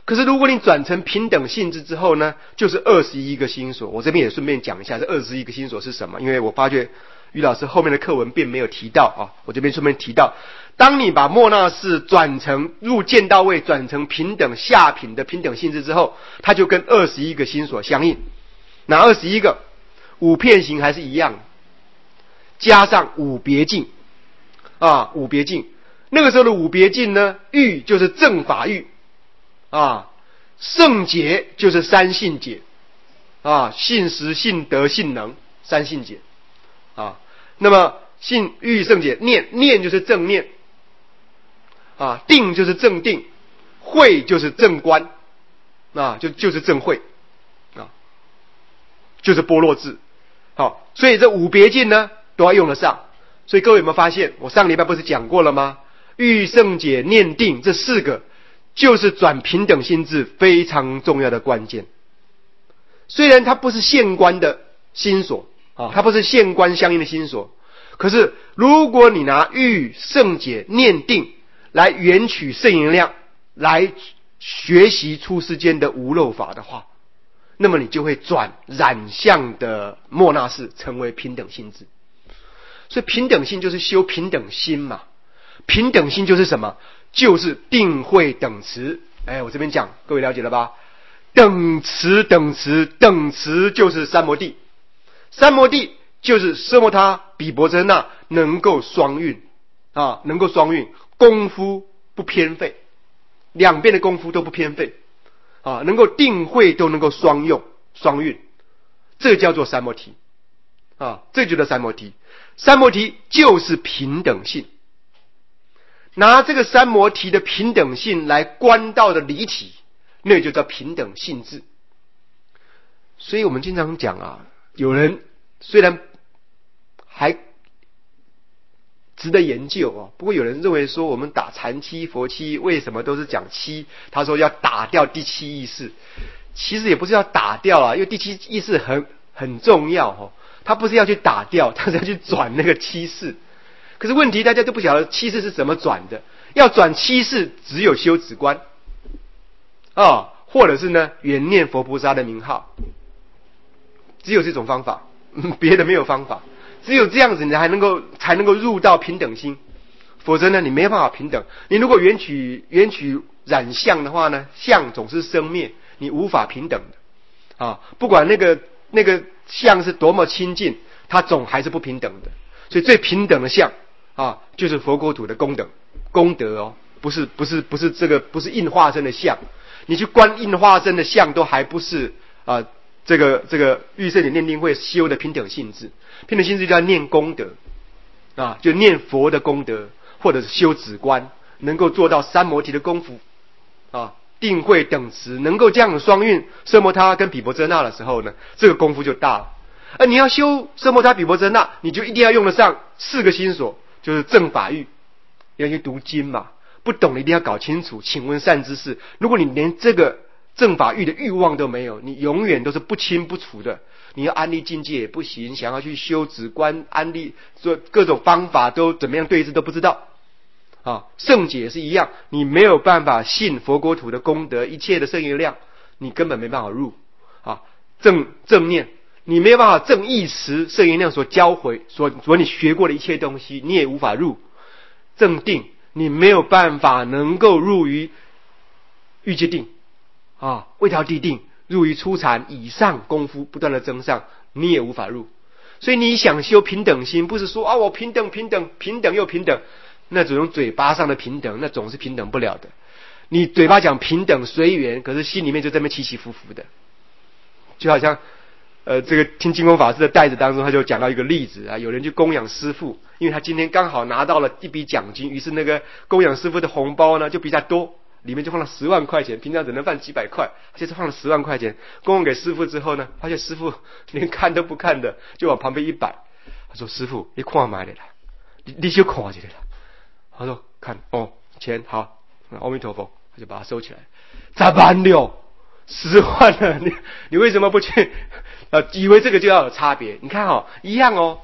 可是如果你转成平等性质之后呢，就是二十一个心所。我这边也顺便讲一下这二十一个心所是什么，因为我发觉于老师后面的课文并没有提到啊，我这边顺便提到，当你把末那识转成入见道位转成平等下品的平等性质之后，它就跟二十一个心所相应。哪二十一个？五片行还是一样，加上五别境啊，五别境。那个时候的五别境呢，欲就是正法欲啊，圣解就是三性解啊，性实、性德、性能，三性解啊。那么性欲圣解，念念就是正念啊，定就是正定，慧就是正观啊，就就是正慧啊，就是般若智。好，所以这五别境呢都要用得上。所以各位有没有发现，我上礼拜不是讲过了吗？欲圣解念定这四个就是转平等心智非常重要的关键。虽然它不是现观的心所啊，它不是现观相应的心所，可是如果你拿欲圣解念定来缘取圣言量来学习出世间的无漏法的话，那么你就会转染相的末那识成为平等心智。所以平等性就是修平等心嘛。平等心就是什么？就是定慧等持。哎，我这边讲，各位了解了吧？等持等持等持就是三摩地，三摩地就是奢摩他比婆遮那能够双运啊，能够双运，功夫不偏废，两边的功夫都不偏废啊，能够定慧都能够双用双运，这叫做三摩提啊，这就叫三摩提。三摩提就是平等性，拿这个三摩提的平等性来观道的离体，那就叫平等性智。所以我们经常讲啊，有人虽然还值得研究哦，不过有人认为说我们打禅七佛七为什么都是讲七？他说要打掉第七意识，其实也不是要打掉啊，因为第七意识很很重要哦。他不是要去打掉，他是要去转那个七识。可是问题大家都不晓得七识是怎么转的，要转七识只有修止观啊，或者是呢缘念佛菩萨的名号，只有这种方法，别的没有方法。只有这样子你还能够才能够入到平等心，否则呢你没办法平等。你如果缘取缘取染相的话呢，相总是生灭，你无法平等的啊，不管那个那个相是多么亲近，它总还是不平等的。所以最平等的相啊，就是佛国土的功德功德哦，不是不是不是这个不是应化身的相。你去观应化身的相，都还不是啊，这个这个欲圣解念定慧修的平等性质。平等性质叫念功德啊，就念佛的功德，或者是修止观，能够做到三摩提的功夫啊。定慧等持能够这样双运奢摩他跟毗婆遮那的时候呢，这个功夫就大了。而你要修奢摩他毗婆遮那，你就一定要用得上四个心所，就是正法欲，要去读经嘛，不懂的一定要搞清楚。请问善知识，如果你连这个正法欲的欲望都没有，你永远都是不清不楚的。你要安立境界也不行，想要去修止观安立，做各种方法都怎么样对治都不知道啊。圣解也是一样，你没有办法信佛国土的功德，一切的圣业量，你根本没办法入啊。正正念，你没有办法正意识圣业量所教诲所所你学过的一切东西，你也无法入。正定，你没有办法能够入于欲界定啊，未调地定，入于初禅以上功夫不断的增上，你也无法入。所以你想修平等心，不是说啊我平等平等平等又平等，那只用嘴巴上的平等，那总是平等不了的。你嘴巴讲平等随缘，可是心里面就这么起起伏伏的。就好像呃这个听净空法师的袋子当中，他就讲到一个例子啊，有人去供养师父，因为他今天刚好拿到了一笔奖金，于是那个供养师父的红包呢就比他多，里面就放了十万块钱，平常只能放几百块，这次放了十万块钱，供养给师父之后呢，发现师父连看都不看的，就往旁边一摆，他说师父你看买的啦，你你就看一下啦。他说看哦钱好，阿弥陀佛，他就把它收起来，咋办了？十万了，你你为什么不去？呃，以为这个就要有差别？你看哦，一样哦，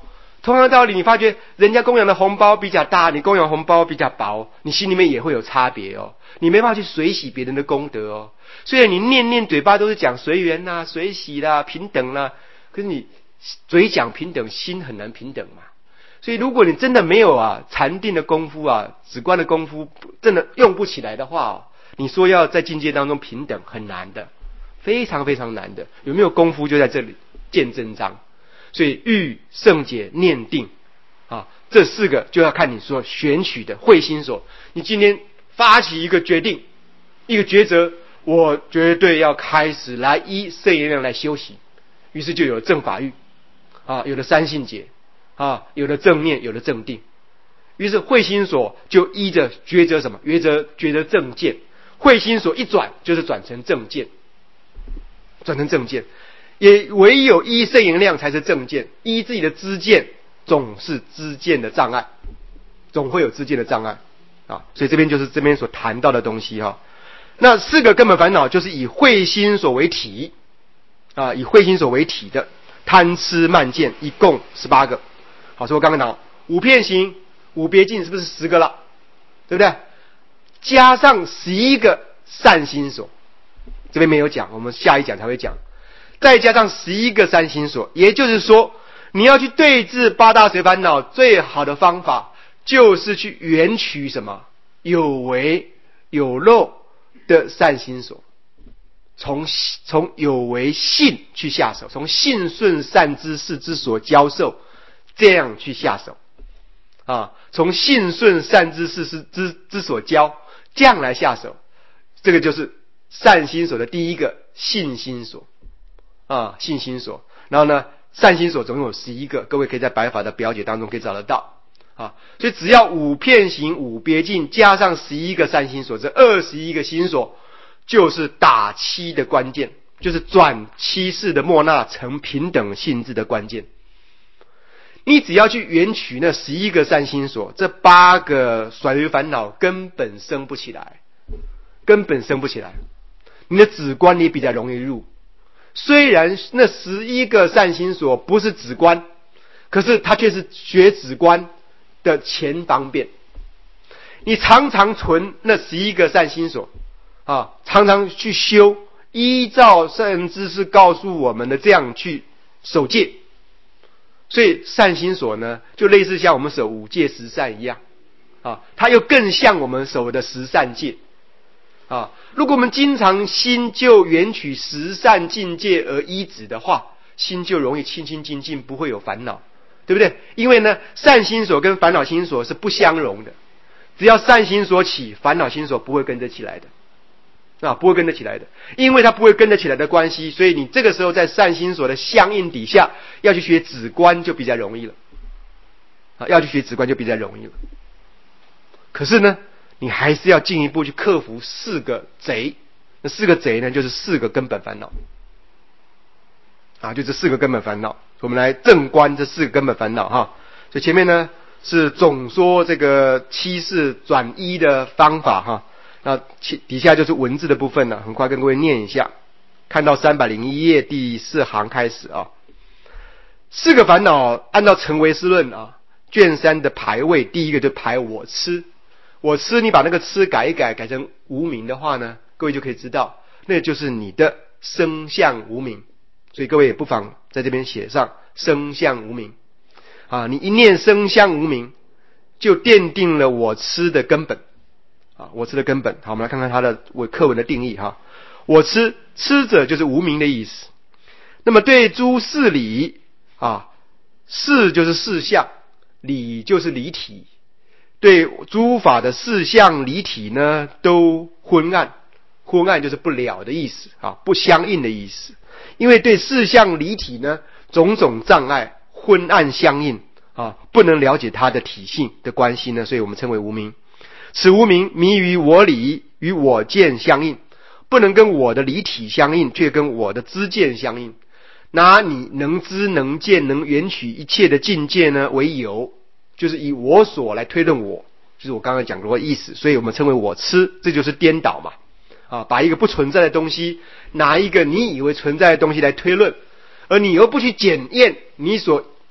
同样的道理，你发觉人家供养的红包比较大，你供养红包比较薄，你心里面也会有差别哦。你没办法去随喜别人的功德哦。虽然你念念嘴巴都是讲随缘啦、随喜啦、平等啦，可是你嘴讲平等，心很难平等嘛。所以如果你真的没有啊禅定的功夫啊，止观的功夫真的用不起来的话、哦，你说要在境界当中平等很难的，非常非常难的。有没有功夫就在这里见真章。所以欲、圣解、念定啊，这四个就要看你所选取的慧心所。你今天发起一个决定，一个抉择，我绝对要开始来依圣言量来修习，于是就有正法欲啊，有了三性解啊，有了正念，有了正定。于是慧心所就依着抉择什么？抉择抉择正见。慧心所一转，就是转成正见，转成正见。也唯有依圣言量才是正见，依自己的知见总是知见的障碍，总会有知见的障碍啊。所以这边就是这边所谈到的东西哈、啊。那四个根本烦恼就是以慧心所为体啊，以慧心所为体的贪痴慢见，一共十八个。好，所以我刚刚讲五遍行五别境是不是十个了？对不对？加上十一个善心所，这边没有讲，我们下一讲才会讲。再加上十一个善心所，也就是说，你要去对治八大随烦恼，最好的方法就是去缘取什么有为有漏的善心所，从从有为信去下手，从信顺善知识之所教授，这样去下手啊，从信顺善知识之之之所教，这样来下手，这个就是善心所的第一个信心所。啊，信心所，然后呢，善心所总有十一个，各位可以在白法的表解当中可以找得到啊。所以只要五遍行五别境加上十一个善心所，这二十一个心所就是打七的关键，就是转七世的莫那成平等性质的关键。你只要去缘取那十一个善心所，这八个甩为烦恼根本生不起来，根本生不起来，你的止观你比较容易入。虽然那十一个善心所不是止观，可是它却是学止观的前方便。你常常存那十一个善心所啊，常常去修，依照善知识告诉我们的这样去守戒。所以善心所呢，就类似像我们守五戒十善一样啊，它又更像我们守的十善戒。啊，如果我们经常心就缘取十善境界而依止的话，心就容易清清净净，不会有烦恼，对不对？因为呢，善心所跟烦恼心所是不相容的，只要善心所起，烦恼心所不会跟着起来的，啊，不会跟着起来的，因为它不会跟着起来的关系，所以你这个时候在善心所的相应底下，要去学止观就比较容易了，啊，要去学止观就比较容易了。可是呢，你还是要进一步去克服四个贼，那四个贼呢，就是四个根本烦恼啊，就这四个根本烦恼。我们来正观这四个根本烦恼哈。所以前面呢是总说这个七世转一的方法哈，那底下就是文字的部分了，很快跟各位念一下。看到三百零一页第四行开始啊，四个烦恼按照成唯识论啊，卷三的排位，第一个就排我痴。我痴，你把那个痴改一改，改成无明的话呢，各位就可以知道，那就是你的生相无明。所以各位也不妨在这边写上生相无明啊，你一念生相无明，就奠定了我痴的根本啊，我痴的根本。好，我们来看看它的课文的定义哈。我痴，痴者就是无明的意思。那么对诸事理啊，事就是事相，理就是理体。对诸法的事相理体呢，都昏暗，昏暗就是不了的意思啊，不相应的意思。因为对事相理体呢，种种障碍昏暗相应啊，不能了解它的体性的关系呢，所以我们称为无明。此无明迷于我理与我见相应，不能跟我的理体相应，却跟我的知见相应。拿你能知能见能缘取一切的境界呢为由，就是以我所来推论我，就是我刚刚讲过的意思，所以我们称为我痴，这就是颠倒嘛，啊，把一个不存在的东西拿一个你以为存在的东西来推论，而你又不去检验你所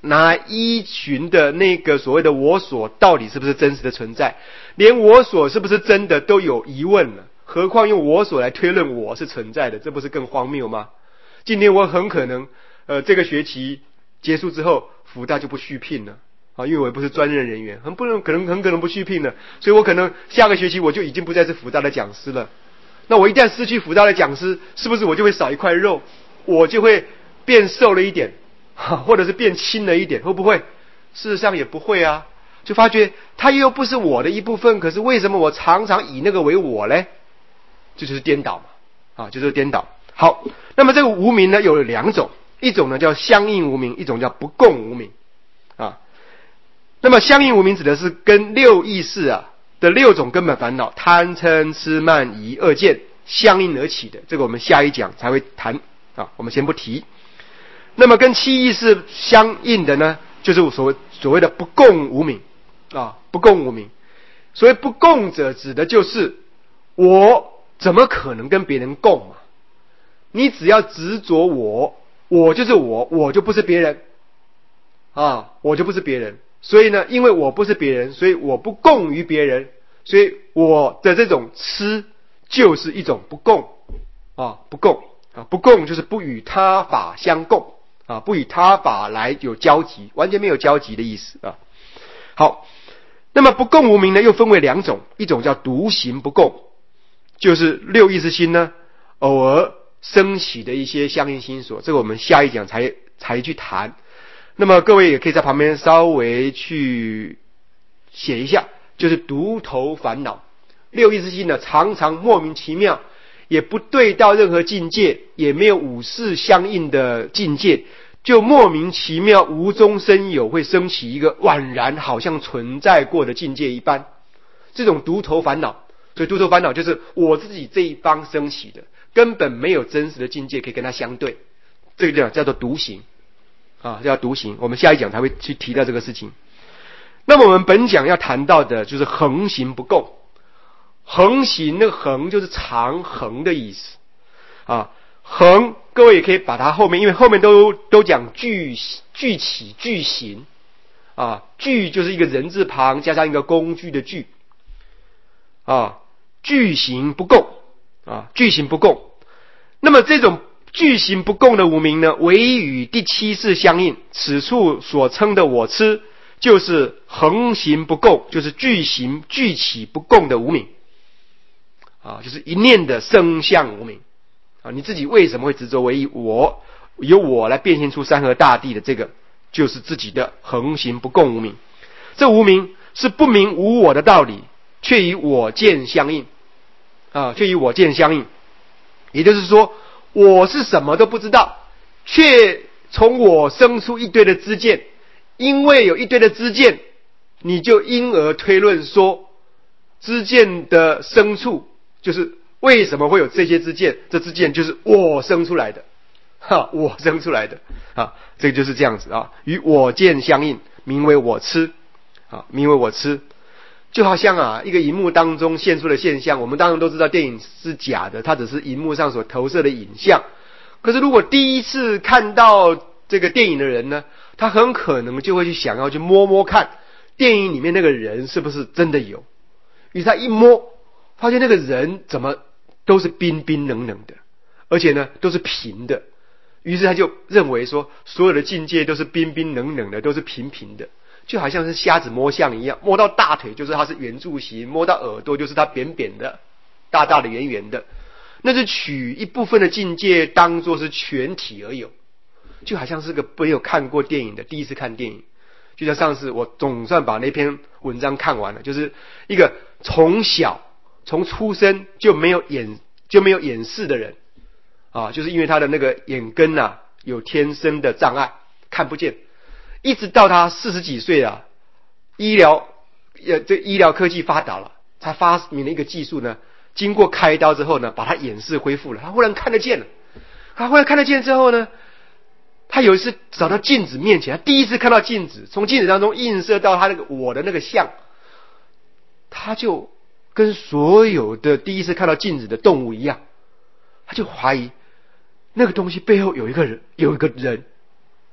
拿来依循的那个所谓的我所到底是不是真实的存在，连我所是不是真的都有疑问了，何况用我所来推论我是存在的，这不是更荒谬吗？今天我很可能呃这个学期结束之后，辅大就不续聘了啊，因为我也不是专任人员，很不能可能很可能不续聘了，所以我可能下个学期我就已经不再是辅大的讲师了。那我一旦失去辅大的讲师，是不是我就会少一块肉，我就会变瘦了一点，或者是变轻了一点，会不会？事实上也不会啊，就发觉它又不是我的一部分，可是为什么我常常以那个为我呢？这就是颠倒嘛，啊，就是颠倒。好，那么这个无明呢有两种，一种呢叫相应无明，一种叫不共无明啊。那么相应无明指的是跟六意识啊的六种根本烦恼贪嗔痴慢疑二见相应而起的，这个我们下一讲才会谈啊，我们先不提。那么跟七意识相应的呢，就是所谓所谓的不共无明啊，不共无明。所谓不共者，指的就是我怎么可能跟别人共嘛？你只要执着我，我就是我，我就不是别人啊，我就不是别人。所以呢，因为我不是别人，所以我不共于别人，所以我的这种痴就是一种不共啊，不共啊，不共就是不与他法相共啊，不与他法来有交集，完全没有交集的意思啊。好，那么不共无明呢，又分为两种，一种叫独行不共，就是六意识心呢偶尔升起的一些相应心所，这个我们下一讲才才去谈。那么各位也可以在旁边稍微去写一下，就是独头烦恼。六意识心呢，常常莫名其妙，也不对到任何境界，也没有五识相应的境界，就莫名其妙无中生有，会升起一个宛然好像存在过的境界一般。这种独头烦恼，所以独头烦恼就是我自己这一方升起的，根本没有真实的境界可以跟它相对，这个叫叫做独行啊，叫独行。我们下一讲才会去提到这个事情。那么我们本讲要谈到的就是横行不共。横行，那个横就是长横的意思啊。横，各位也可以把它后面，因为后面都都讲聚聚起聚行啊，聚就是一个人字旁加上一个工具的具啊，聚行不共啊，聚行不共。那么这种聚行不共的无明呢，唯与第七识相应，此处所称的我痴，就是横行不共，就是聚行聚起不共的无明啊，就是一念的生相无明啊。你自己为什么会执着为我，由我来变现出山河大地的，这个就是自己的横行不共无明。这无明是不明无我的道理，却与我见相应啊，却与我见相应。也就是说，我是什么都不知道，却从我生出一堆的知见，因为有一堆的知见，你就因而推论说，知见的生处就是为什么会有这些知见，这知见就是我生出来的，哈，我生出来的啊，这个就是这样子啊，与我见相应，名为我痴啊，名为我痴。就好像啊，一个荧幕当中现出的现象，我们当然都知道电影是假的，它只是荧幕上所投射的影像。可是如果第一次看到这个电影的人呢，他很可能就会去想要去摸摸看电影里面那个人是不是真的有。于是他一摸，发现那个人怎么都是冰冰冷冷的，而且呢都是平的。于是他就认为说，所有的境界都是冰冰冷冷的，都是平平的。就好像是瞎子摸象一样，摸到大腿就是它是圆柱形，摸到耳朵就是它扁扁的、大大的、圆圆的。那是取一部分的境界当作是全体而有，就好像是个没有看过电影的第一次看电影。就像上次我总算把那篇文章看完了，就是一个从小从出生就没有眼就没有眼视的人啊，就是因为他的那个眼根啊有天生的障碍，看不见。一直到他四十几岁啊，医疗呃这医疗科技发达了，才发明了一个技术呢，经过开刀之后呢，把他眼视恢复了，他忽然看得见了。他忽然看得见之后呢，他有一次走到镜子面前，他第一次看到镜子，从镜子当中映射到他那个我的那个像，他就跟所有的第一次看到镜子的动物一样，他就怀疑那个东西背后有一个人，有一个人。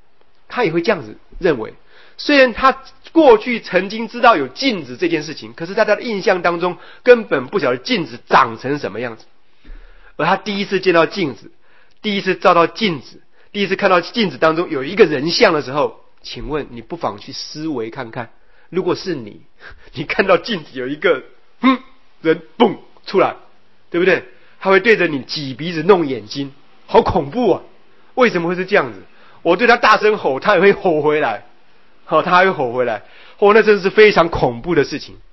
他也会这样子认为。虽然他过去曾经知道有镜子这件事情，可是在他的印象当中根本不晓得镜子长成什么样子。而他第一次见到镜子，第一次照到镜子，第一次看到镜子当中有一个人像的时候，请问你不妨去思维看看，如果是你，你看到镜子有一个哼人蹦出来，对不对？他会对着你挤鼻子弄眼睛，好恐怖啊！为什么会是这样子？我对他大声吼，他也会吼回来，好、哦，他还会吼回来，哦，那真是非常恐怖的事情。